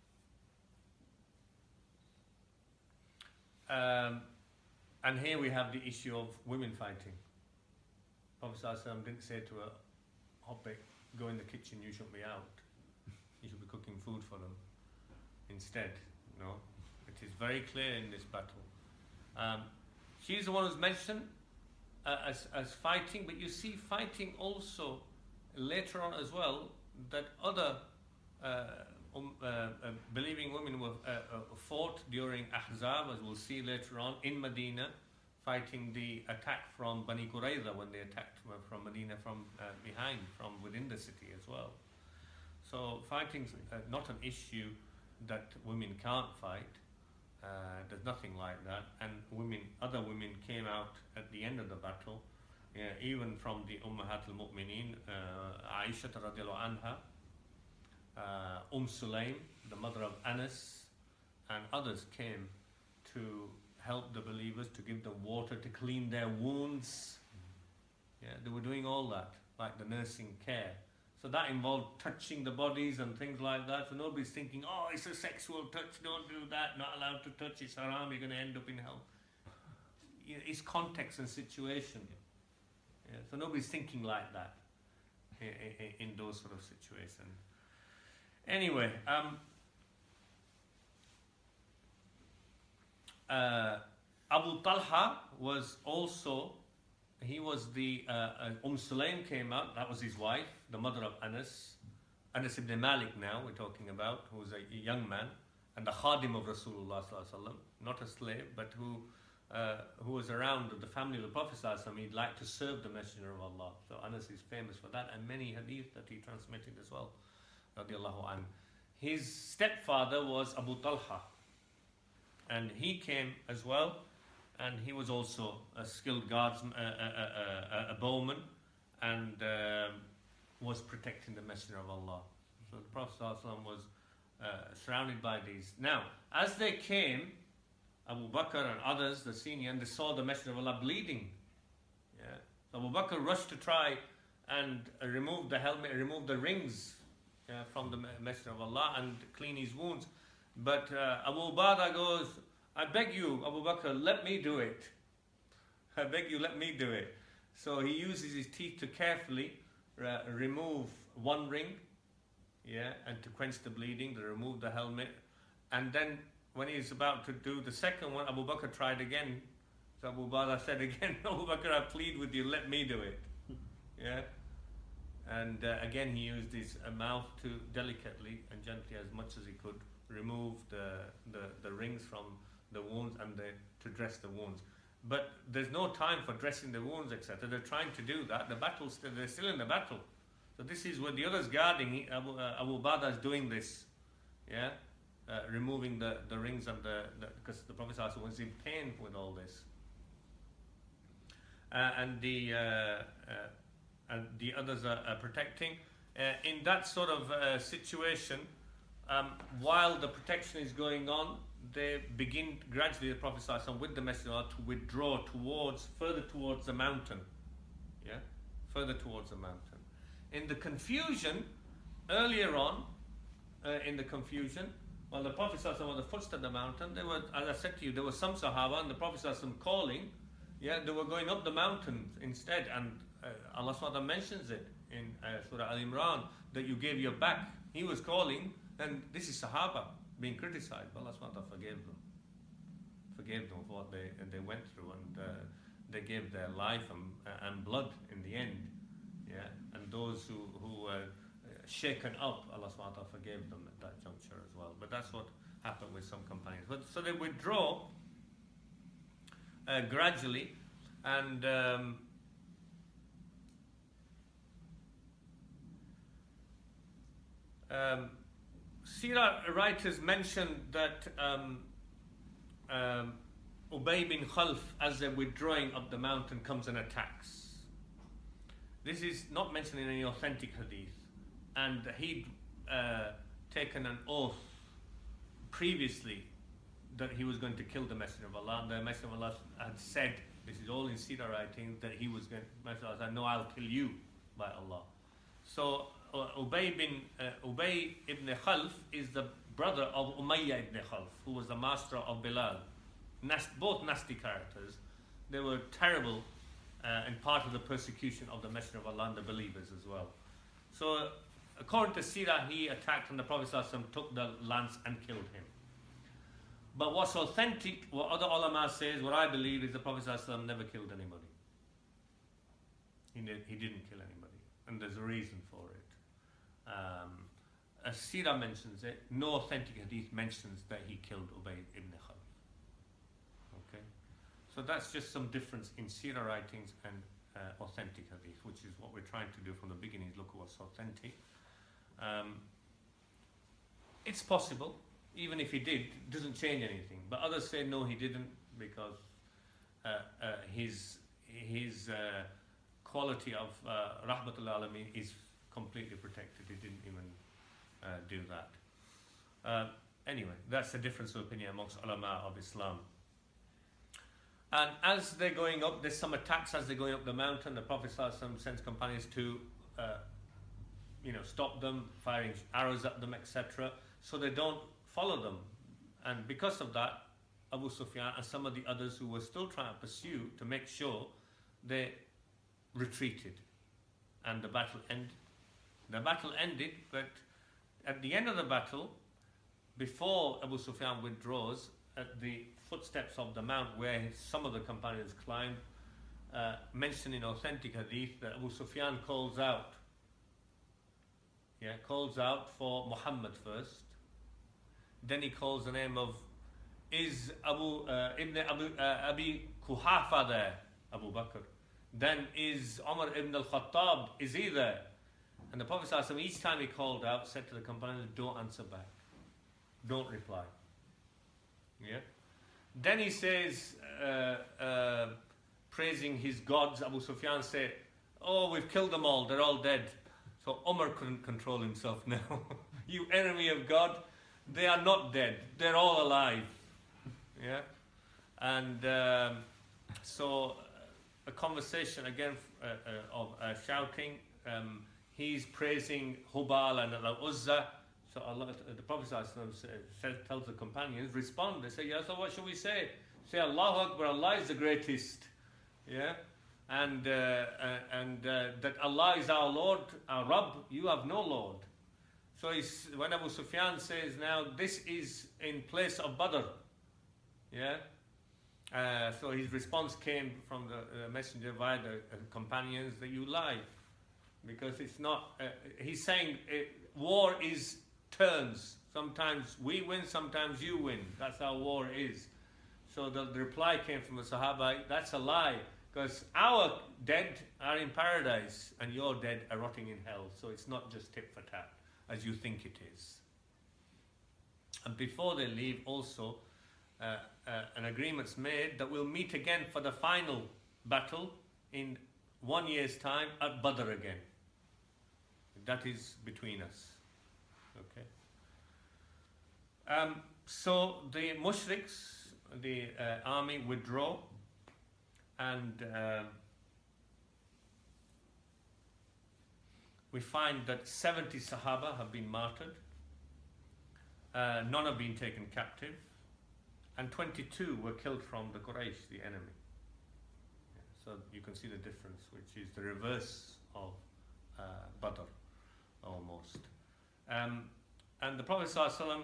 um, and here we have the issue of women fighting. Prophet ﷺ didn't say to her, Hoppe, go in the kitchen, you shouldn't be out. You should be cooking food for them instead. No, it is very clear in this battle. Um, she's the one who's mentioned Uh, as, as fighting, but you see fighting also later on as well, that other uh, um, uh, uh, believing women were uh, uh, fought during Ahzab, as we'll see later on, in Medina, fighting the attack from Bani Qurayza when they attacked from Medina from uh, behind, from within the city as well. So fighting's uh, not an issue that women can't fight. Uh, there's nothing like that, and women, other women came out at the end of the battle, yeah, even from the Ummahat al-Mu'mineen, uh, Aisha radiallahu anha, uh, Umm Sulaim, the mother of Anas, and others came to help the believers, to give them water, to clean their wounds. Yeah, they were doing all that, like the nursing care. So that involved touching the bodies and things like that. So nobody's thinking, oh, it's a sexual touch, don't do that, not allowed to touch, it's haram, you're going to end up in hell. It's context and situation. Yeah, so nobody's thinking like that in, in those sort of situations. Anyway, um, uh, Abu Talha was also, he was the, uh, uh, Umm Sulaim came out, that was his wife, the mother of Anas, Anas ibn Malik now we're talking about, who was a young man, and the khadim of Rasulullah sallallahu alaihi wasallam, not a slave, but who uh, who was around the family of the Prophet sallallahu alaihi wasallam. He'd like to serve the Messenger of Allah. So Anas is famous for that, and many hadith that he transmitted as well, radiallahu anhu. His stepfather was Abu Talha, and he came as well. And he was also a skilled guardsman, a, a, a, a bowman, and uh, was protecting the Messenger of Allah. So the Prophet ﷺ was uh, surrounded by these. Now, as they came, Abu Bakr and others, the senior, and they saw the Messenger of Allah bleeding. Yeah. So Abu Bakr rushed to try and uh, remove the helmet, remove the rings uh, from the Messenger of Allah and clean his wounds. But uh, Abu Ubadah goes, I beg you, Abu Bakr, let me do it. I beg you, let me do it. So he uses his teeth to carefully uh, remove one ring, yeah, and to quench the bleeding, to remove the helmet. And then when he's about to do the second one, Abu Bakr tried again. So Abu Bakr said again, Abu Bakr, I plead with you, let me do it. Yeah. And uh, again, he used his uh, mouth to delicately and gently, as much as he could, remove the, the, the rings from the wounds and the, to dress the wounds. But there's no time for dressing the wounds, et cetera. They're trying to do that. The battle's still, they're still in the battle. So this is what the others guarding. He, Abu, uh, Abu Ubaidah is doing this, yeah, uh, removing the, the rings and the, because the, the Prophet ﷺ was in pain with all this. Uh, and the uh, uh, and the others are, are protecting. Uh, in that sort of uh, situation, um, while the protection is going on, they begin gradually, the Prophet ﷺ with the Messenger of Allah, to withdraw towards, further towards the mountain. Yeah, further towards the mountain. In the confusion, earlier on, uh, in the confusion, while the Prophet ﷺ was on the footsteps of the mountain, there were, as I said to you, there were some Sahaba and the Prophet ﷺ calling, yeah, they were going up the mountain instead, and uh, Allah subhanahu wa ta'ala mentions it in uh, Surah Al-Imran, that you gave your back. He was calling, and this is Sahaba being criticized, but Allah subhanahu wa ta'ala forgave them. Forgave them for what they, they went through, and uh, they gave their life and, uh, and blood in the end. Yeah, and those who, who were shaken up, Allah subhanahu wa ta'ala forgave them at that juncture as well. But that's what happened with some companions. But so they withdraw uh, gradually, and um, um, Sirah writers mention that um, um, Ubay bin Khalf, as they're withdrawing up the mountain, comes and attacks. This is not mentioned in any authentic hadith, and he'd uh, taken an oath previously that he was going to kill the Messenger of Allah. And the Messenger of Allah had said, this is all in Sirah writing, that he was going to, Messenger of Allah said, no, I'll kill you by Allah. So uh, Ubay bin uh, Ubay ibn Khalf is the brother of Umayyah ibn Khalf, who was the master of Bilal. Nast, both nasty characters. They were terrible uh, and part of the persecution of the Messenger of Allah and the believers as well. So uh, according to Sirah, he attacked and the Prophet ﷺ took the lance and killed him. But what's authentic, what other ulama says, what I believe, is the Prophet ﷺ never killed anybody. He, did, he didn't kill anybody, and there's a reason for it. Um, as Sirah mentions it, no authentic hadith mentions that he killed Ubay ibn Khalf. Okay, so that's just some difference in Sirah writings and uh, authentic hadith, which is what we're trying to do from the beginning, is look at what's authentic. Um, it's possible. Even if he did, it doesn't change anything. But others say no, he didn't, because uh, uh, his his uh, quality of uh, Rahmatul Alameen is completely protected. He didn't even uh, do that. Uh, anyway, that's the difference of opinion amongst ulama of Islam. And as they're going up, there's some attacks as they're going up the mountain. The Prophet ﷺ sends companions to, uh, you know, stop them, firing arrows at them, et cetera, so they don't follow them. And because of that, Abu Sufyan and some of the others who were still trying to pursue, to make sure, they retreated, and the battle ended. The battle ended, but at the end of the battle, before Abu Sufyan withdraws, at the footsteps of the mount where some of the companions climbed, uh, mentioned in authentic hadith that Abu Sufyan calls out, yeah, calls out for Muhammad first. Then he calls the name of, is Abu uh, Ibn Abu uh, Abi Kuhafa there, Abu Bakr? Then is Umar ibn al-Khattab, is he there? And the Prophet ﷺ, each time he called out, said to the companions, don't answer back, don't reply. Yeah. Then he says, uh, uh, praising his gods, Abu Sufyan said, oh, we've killed them all, they're all dead. So Umar couldn't control himself now. You enemy of God, they are not dead, they're all alive. Yeah. And um, so a conversation again uh, uh, of uh, shouting, um, he's praising Hubal and Al-Uzza. So Allah, the Prophet says, tells the companions, respond. They say, yeah, so what should we say? Say, Allahu Akbar, Allah is the greatest. Yeah, and uh, uh, and uh, that Allah is our Lord, our Rabb. You have no Lord. So he's, when Abu Sufyan says, now this is in place of Badr. Yeah. Uh, so his response came from the uh, messenger via the uh, companions that you lie, because it's not. Uh, he's saying uh, war is turns. Sometimes we win, sometimes you win. That's how war is. So the, the reply came from the Sahaba, that's a lie, because our dead are in paradise and your dead are rotting in hell. So it's not just tit for tat as you think it is. And before they leave also, uh, uh, an agreement's made that we'll meet again for the final battle in one year's time at Badr again. That is between us. Okay. Um, so the mushriks, the uh, army withdraw, and uh, we find that seventy Sahaba have been martyred, uh, none have been taken captive, and twenty-two were killed from the Quraysh, the enemy. Yeah, so you can see the difference, which is the reverse of uh, Badr, almost. Um, and the Prophet ﷺ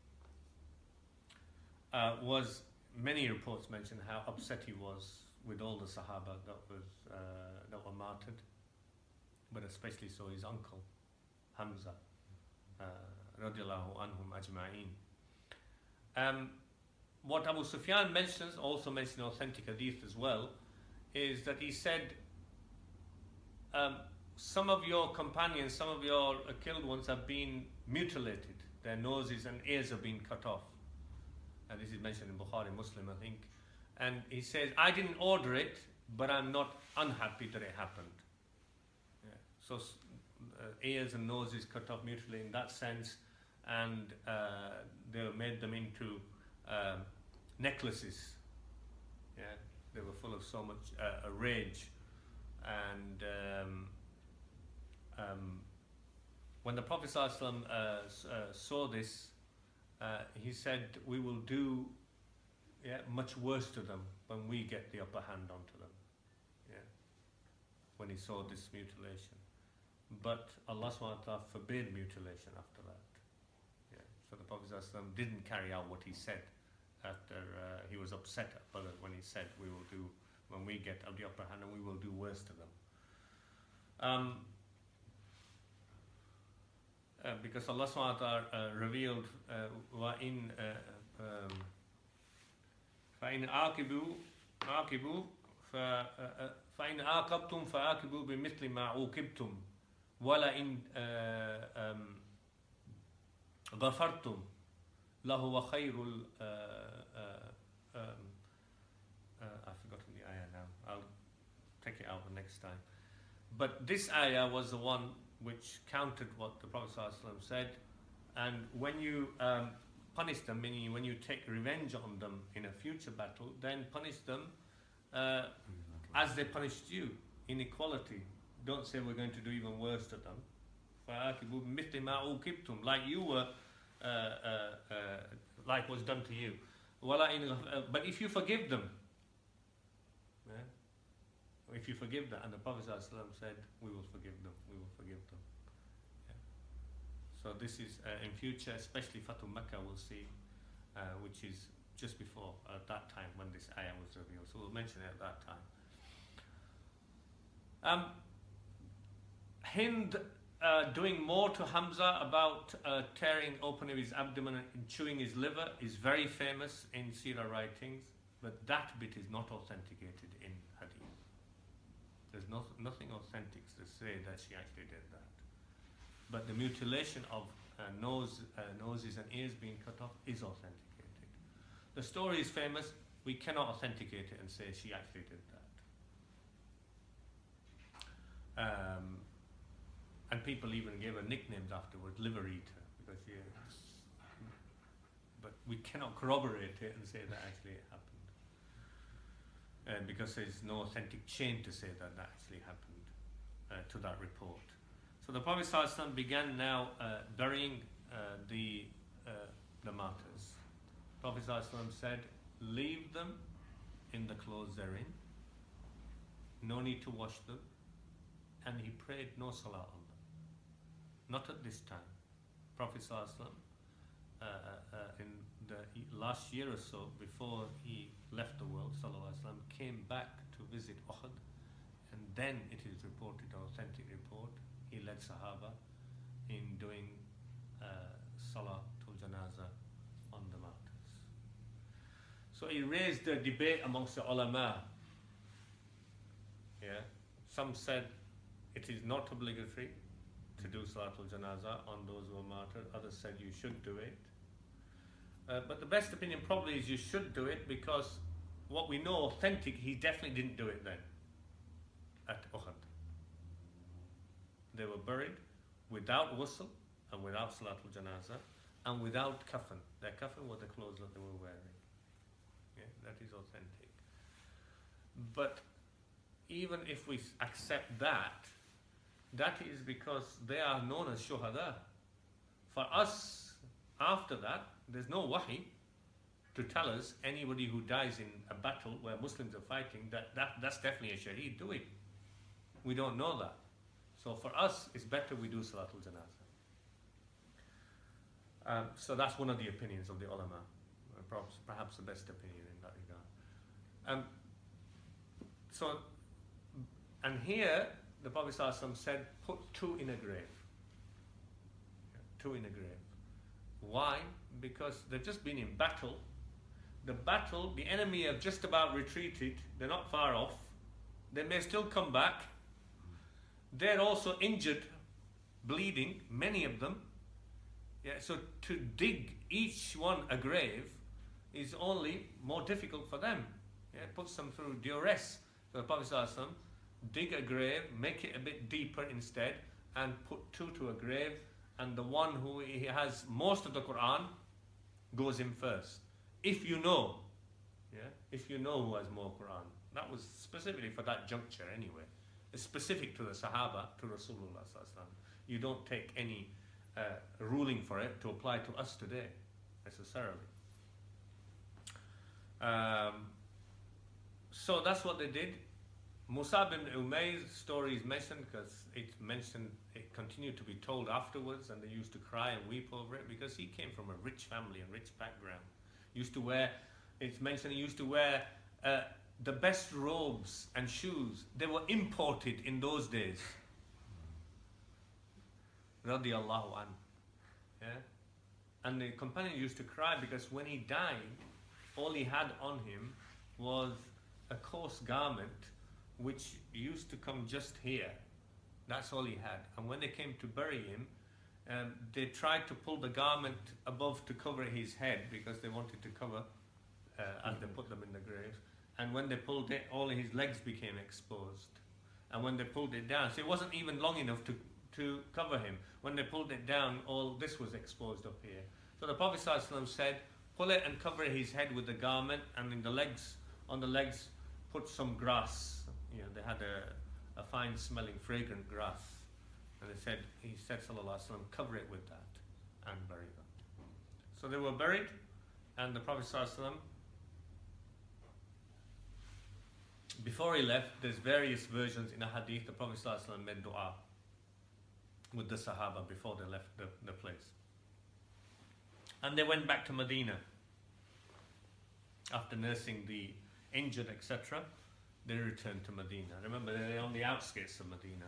uh, was, many reports mention how upset he was with all the Sahaba that was uh, that were martyred, but especially so his uncle Hamza, uh, radiallahu anhum ajma'in. Um, what Abu Sufyan mentions, also mentioned in authentic hadith as well, is that he said, um, some of your companions, some of your uh, killed ones have been mutilated, their noses and ears have been cut off. And this is mentioned in Bukhari Muslim, I think. And he says, I didn't order it, but I'm not unhappy that it happened. Yeah. So uh, ears and noses cut off mutually in that sense, and uh, they made them into uh, necklaces. Yeah, they were full of so much uh, rage. And um, um, when the Prophet ﷺ, uh, uh, saw this, uh, he said, we will do yeah, much worse to them when we get the upper hand onto them. Yeah. When he saw this mutilation. But Allah subhanahu wa ta'ala forbade mutilation after that. Yeah. So the Prophet ﷺ didn't carry out what he said after uh, he was upset at Badr, when he said, we will do, when we get the upper hand, and we will do worse to them. Um, uh, because Allah subhanahu wa ta'ala uh, revealed wa in uh, um, فإن عاقبوا عاقبوا فإن عاقبتم فعاقبوا بمثل ما عوقبتم ولئن غفرتم لهو خير I've forgotten the ayah now. I'll take it out the next time. But this ayah was the one which countered what the Prophet ﷺ said, and when you um, punish them, meaning when you take revenge on them in a future battle, then punish them uh, as they punished you, in equality. Don't say we're going to do even worse to them. Like you were, uh, uh, uh, like was done to you. But if you forgive them, yeah, if you forgive them, and the Prophet ﷺ said, we will forgive them, we will forgive them. So this is uh, in future, especially Fatu Makkah, we'll see, uh, which is just before at uh, that time when this ayah was revealed. So we'll mention it at that time. Um, Hind uh, doing more to Hamza about uh, tearing open his abdomen and chewing his liver is very famous in Sirah writings, but that bit is not authenticated in Hadith. There's no, nothing authentic to say that she actually did that. But the mutilation of uh, nose, uh, noses and ears being cut off is authenticated. The story is famous. We cannot authenticate it and say she actually did that. Um, and people even gave her nicknames afterwards, liver eater, because she. But we cannot corroborate it and say that actually it happened, uh, because there's no authentic chain to say that that actually happened uh, to that report. So the Prophet ﷺ began now uh, burying uh, the uh, the martyrs. The Prophet ﷺ said, leave them in the clothes they're in, no need to wash them, and he prayed no salah on them. Not at this time. Prophet ﷺ, uh, uh, in the last year or so, before he left the world, ﷺ, came back to visit Uhud, and then it is reported, an authentic report, he led Sahaba in doing uh, Salatul Janazah on the martyrs. So he raised a debate amongst the ulama. Yeah, some said it is not obligatory to do Salatul Janazah on those who are martyred. Others said you should do it. Uh, but the best opinion probably is you should do it, because what we know authentic, he definitely didn't do it then at Uhud. They were buried without ghusl and without Salatul Janazah and without kafan. Their kafan were the clothes that they were wearing. Yeah, that is authentic. But even if we accept that, that is because they are known as shuhada. For us, after that, there's no wahi to tell us anybody who dies in a battle where Muslims are fighting, that, that that's definitely a shaheed, do we? We don't know that. So for us, it's better we do Salatul Janazah. Um, so that's one of the opinions of the ulama, perhaps, perhaps the best opinion in that regard. Um, so, and here, the Prophet ﷺ said, put two in a grave. Two in a grave. Why? Because they've just been in battle. The battle, the enemy have just about retreated. They're not far off. They may still come back. They're also injured, bleeding, many of them. Yeah, so to dig each one a grave is only more difficult for them. Yeah, it puts them through duress. So the Prophet ﷺ, dig a grave, make it a bit deeper instead, and put two to a grave, and the one who he has most of the Quran goes in first. If you know, yeah, if you know who has more Quran. That was specifically for that juncture anyway. It's specific to the Sahaba, to Rasulullah sallallahu alaihi wasallam. You don't take any uh, ruling for it to apply to us today, necessarily. Um, so that's what they did. Musab ibn Umayr's story is mentioned because it's mentioned, it continued to be told afterwards, and they used to cry and weep over it because he came from a rich family and rich background. Used to wear, it's mentioned he used to wear uh, the best robes and shoes. They were imported in those days. Radiallahu an. Yeah? And the companion used to cry because when he died, all he had on him was a coarse garment which used to come just here. That's all he had. And when they came to bury him, um, they tried to pull the garment above to cover his head because they wanted to cover uh, as they put them in the graves. And when they pulled it, all his legs became exposed. And when they pulled it down, so it wasn't even long enough to, to cover him. When they pulled it down, all this was exposed up here. So the Prophet ﷺ said, pull it and cover his head with the garment, and in the legs, on the legs, put some grass. You know, they had a, a fine smelling, fragrant grass. And they said, he said, sallallahu alaihi wasallam, cover it with that and bury them. So they were buried, and the Prophet sallallahu alaihi wasallam, before he left, there's various versions in a hadith, the Prophet sallallahu alaihi wasallam made dua with the Sahaba before they left the, the place. And they went back to Medina. After nursing the injured, et cetera, they returned to Medina. Remember, they're on the outskirts of Medina.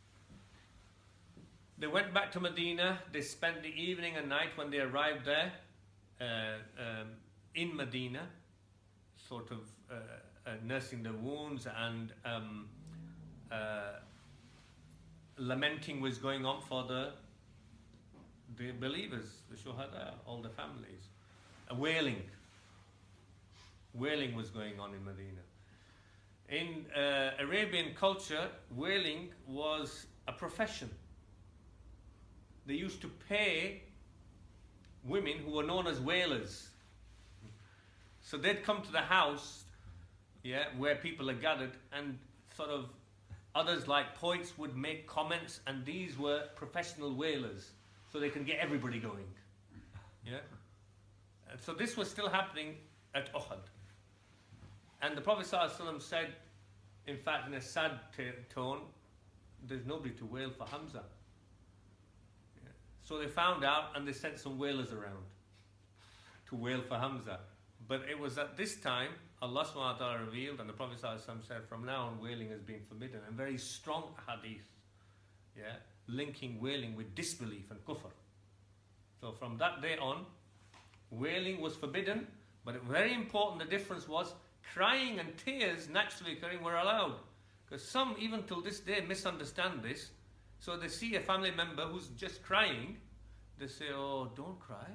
They went back to Medina. They spent the evening and night when they arrived there uh, um, in Medina, sort of uh, uh, nursing the wounds, and um, uh, lamenting was going on for the the believers, the shuhada, all the families. Uh, wailing. Wailing was going on in Medina. In uh, Arabian culture, wailing was a profession. They used to pay women who were known as wailers. So they'd come to the house, yeah, where people are gathered, and sort of others like poets would make comments, and these were professional wailers, so they can get everybody going. Yeah. And so this was still happening at Uhud. And the Prophet ﷺ said, in fact, in a sad t- tone, there's nobody to wail for Hamza. Yeah. So they found out and they sent some wailers around to wail for Hamza. But it was at this time Allah subhanahu wa ta'ala revealed, and the Prophet said, from now on wailing has been forbidden. And very strong hadith, yeah, linking wailing with disbelief and kufr. So from that day on, wailing was forbidden, but very important, the difference was crying and tears naturally occurring were allowed. Because some, even till this day, misunderstand this. So they see a family member who's just crying, they say, oh, don't cry.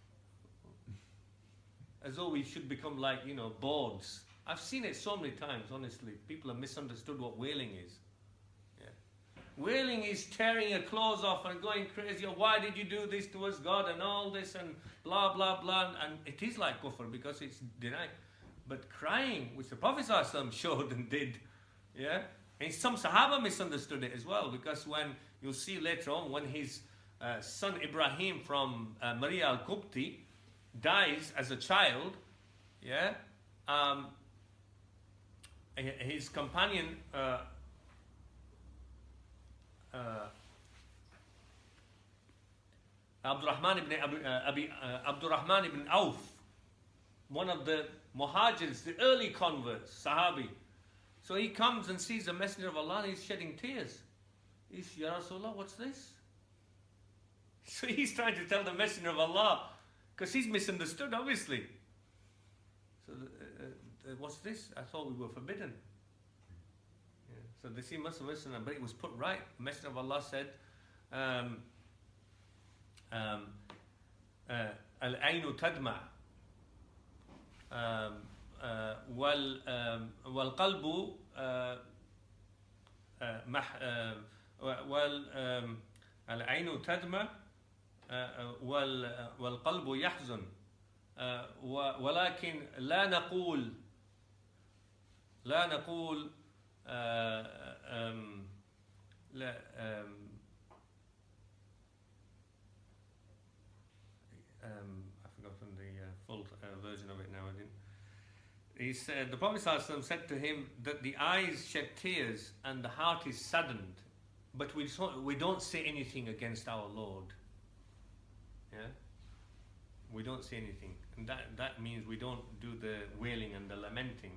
As though we should become like, you know, boards. I've seen it so many times, honestly. People have misunderstood what wailing is. Yeah. Wailing is tearing your clothes off and going crazy. Oh, why did you do this to us, God, and all this, and blah, blah, blah. And it is like kufr because it's denied. But crying, which the Prophet ﷺ showed and did, yeah, and some Sahaba misunderstood it as well, because when you'll see later on, when his uh, son Ibrahim from uh, Maria al-Qubti dies as a child, yeah, um, his companion, uh, uh, Abdurrahman ibn Abi, uh, Abi, uh, Abdurrahman ibn Auf, one of the Muhajirs, the early converts, Sahabi. So he comes and sees the Messenger of Allah and he's shedding tears. He's, Ya Rasulullah, what's this? So he's trying to tell the Messenger of Allah, because he's misunderstood, obviously. So, uh, uh, what's this? I thought we were forbidden. Yeah. So they see Muslim, Muslim, but it was put right. The Messenger of Allah said, um, um, uh, Al-Ainu Tadma. Um, uh, wal um, wal qalbu uh, uh, mah uh, wal um, al ainu tadma wal wal qalbu yahzun ولكن لا نقول لا نقول لا Um, I've forgotten the uh, full uh, version of it now. I didn't. He said, the Prophet ﷺ said to him that the eyes shed tears and the heart is saddened, but we don't, we don't say anything against our Lord. Yeah, we don't say anything, and that that means we don't do the wailing and the lamenting.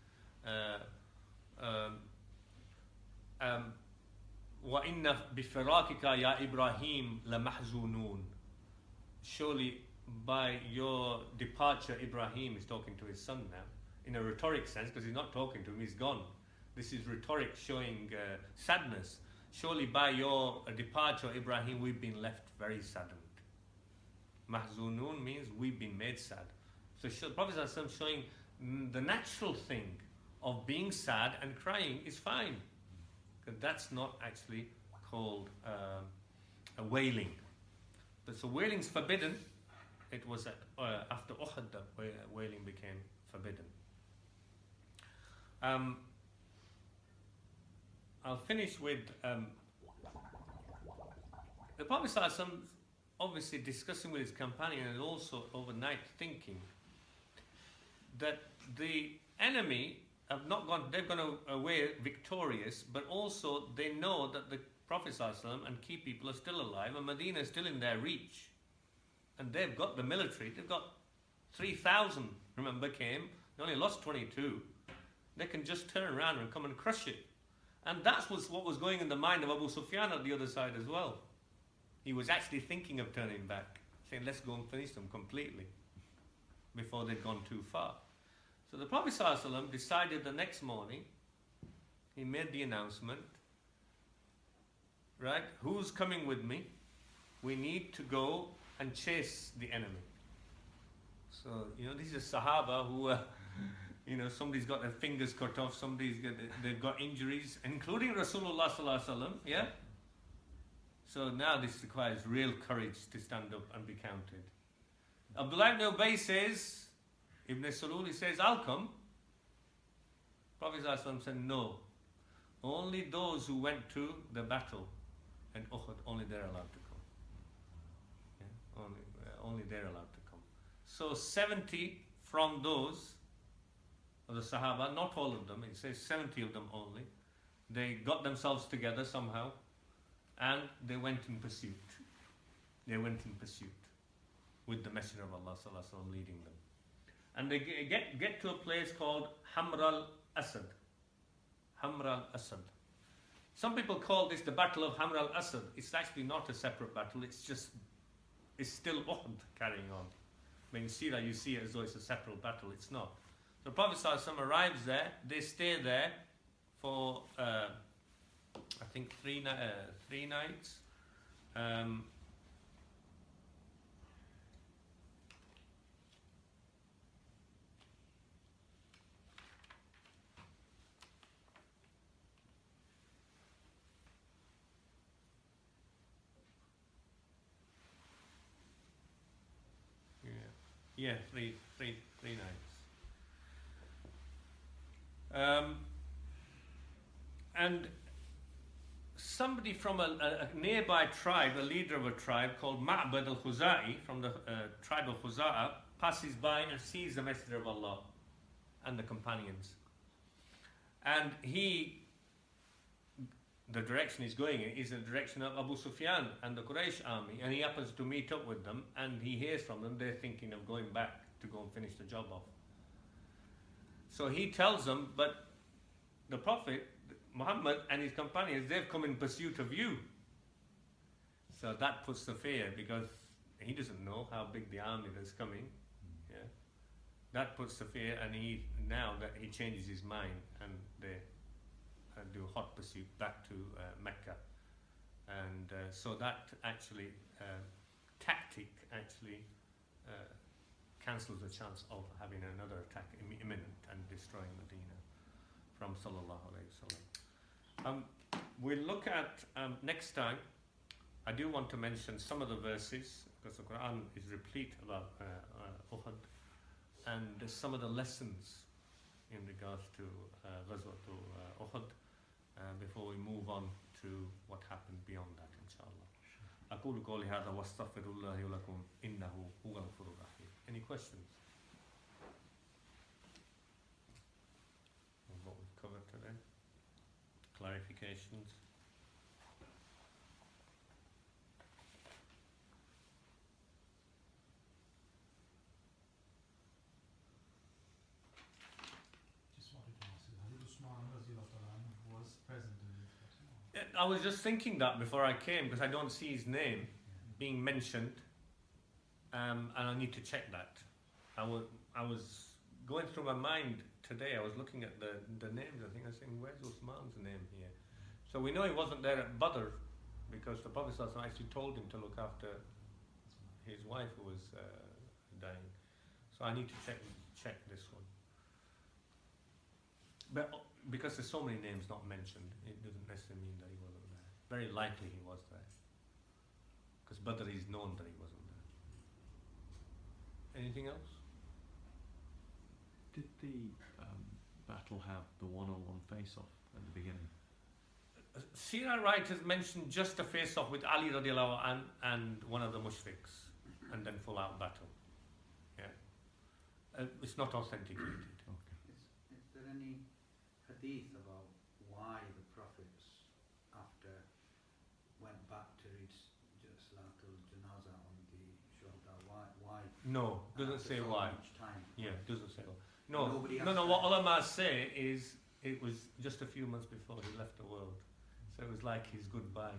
وَإِنَّ بِفِرَاقِكَ يَا إِبْرَاهِيمُ لَمَحْزُونُونَ. Surely by your departure, Ibrahim is talking to his son now, in a rhetoric sense, because he's not talking to him, he's gone. This is rhetoric showing uh, sadness. Surely by your uh, departure, Ibrahim, we've been left very saddened. Mahzunun means we've been made sad. So the Prophet ﷺ showing mm, the natural thing of being sad and crying is fine. Because that's not actually called uh, a wailing. But so wailing's forbidden. It was at, uh, after Uhud that wailing became forbidden. Um, I'll finish with um, the Prophet ﷺ obviously discussing with his companion and also overnight thinking that the enemy have not gone, they've gone away victorious, but also they know that the Prophet ﷺ and key people are still alive and Medina is still in their reach. And they've got the military, they've got three thousand, remember, came, they only lost twenty-two. They can just turn around and come and crush it. And that's what was going in the mind of Abu Sufyan at the other side as well. He was actually thinking of turning back, saying, let's go and finish them completely before they'd gone too far. So the Prophet ﷺ decided the next morning, he made the announcement, right, who's coming with me? We need to go and chase the enemy. So, you know, these are Sahaba who are, you know, somebody's got their fingers cut off, somebody's got, they've got injuries, including Rasulullah sallallahu alaihi wasallam, yeah? So now this requires real courage to stand up and be counted. Abdullah ibn Ubay says, Ibn Salul, he says, I'll come. Prophet sallallahu alaihi wasallam said, no. Only those who went to the battle and Uhud, only they're allowed to come. Yeah? Only, uh, only they're allowed to come. So seventy from those of the Sahaba, not all of them, it says seventy of them only, they got themselves together somehow and they went in pursuit. They went in pursuit with the Messenger of Allah sallallahu alaihi wasallam leading them. And they get, get to a place called Hamr al-Asad. Hamr al-Asad. Some people call this the Battle of Hamr al-Asad. It's actually not a separate battle, it's just, it's still Uhud carrying on. When in Sirah you see it as though it's a separate battle, it's not. The Prophet sallallahu alaihi wasallam arrives there, they stay there for, uh, I think, three, uh, three nights. Um, Yeah, three, three, three nights. Um, and somebody from a, a, a nearby tribe, a leader of a tribe called Ma'bad al-Khuza'i, from the uh, tribe of Khuza'a, passes by and sees the Messenger of Allah and the companions. And he, the direction he's going in is the direction of Abu Sufyan and the Quraysh army, and he happens to meet up with them, and he hears from them they're thinking of going back to go and finish the job off. So he tells them, but the Prophet Muhammad and his companions, they've come in pursuit of you. So that puts the fear, because he doesn't know how big the army that's coming. Yeah, that puts the fear, and he now that he changes his mind, and they uh, do hot pursuit back to uh, Mecca, and uh, so that actually uh, tactic actually uh, cancels the chance of having another attack im- imminent and destroying Medina from Sallallahu Alaihi Wasallam. Um, we'll look at um, next time. I do want to mention some of the verses, because the Quran is replete about uh, uh, Uhud, and some of the lessons in regards to uh, Ghazwat uh, Uhud, uh, before we move on to what happened beyond that, inshallah. أقول قولي هذا واستغفر الله ولكم إنه هو الغفور الرحيم. Any questions on what we've covered today? Clarifications? I was just thinking that before I came, because I don't see his name being mentioned, um, and I need to check that. I was, I was going through my mind today, I was looking at the, the names, I think I was saying, where's Usman's name here? So we know he wasn't there at Badr, because the Prophet ﷺ actually told him to look after his wife who was uh, dying. So I need to check check this one. But because there's so many names not mentioned, it doesn't necessarily mean that he wasn't there. Very likely he was there, because Badr is known that he wasn't there. Anything else?
Did the um, battle have the one-on-one face-off at the beginning?
Sirah writers mentioned just a face-off with Ali radiallahu an and one of the mushriks, and then full-out battle. Yeah, uh, it's not authenticated.
Okay.
Is, is there any hadith about why the prophets, after went back to read Salatul Janazah on the Shuhada, why, why?
No, doesn't
after
say
so
why.
much time?
Yeah, doesn't say why. No,
Nobody
no,
asked
no.
that.
What ulama say is it was just a few months before he left the world, so it was like his goodbye.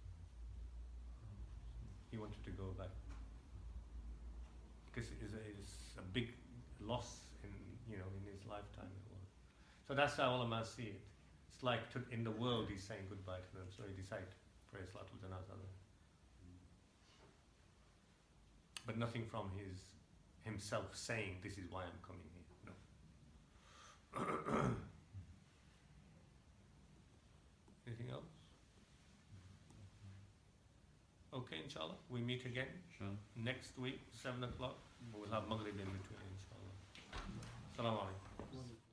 He wanted to go back because it is a, it's a big loss in you know in his lifetime. It was. So that's how ulama see it. It's like to, in the world he's saying goodbye to them, so he decided to pray Salatul Janazah there. But nothing from his himself saying this is why I'm coming here. No. Anything else? Okay, inshallah. We meet again
Sure.
next week, seven o'clock. We'll have Maghrib in between, inshallah. Assalamu alaikum.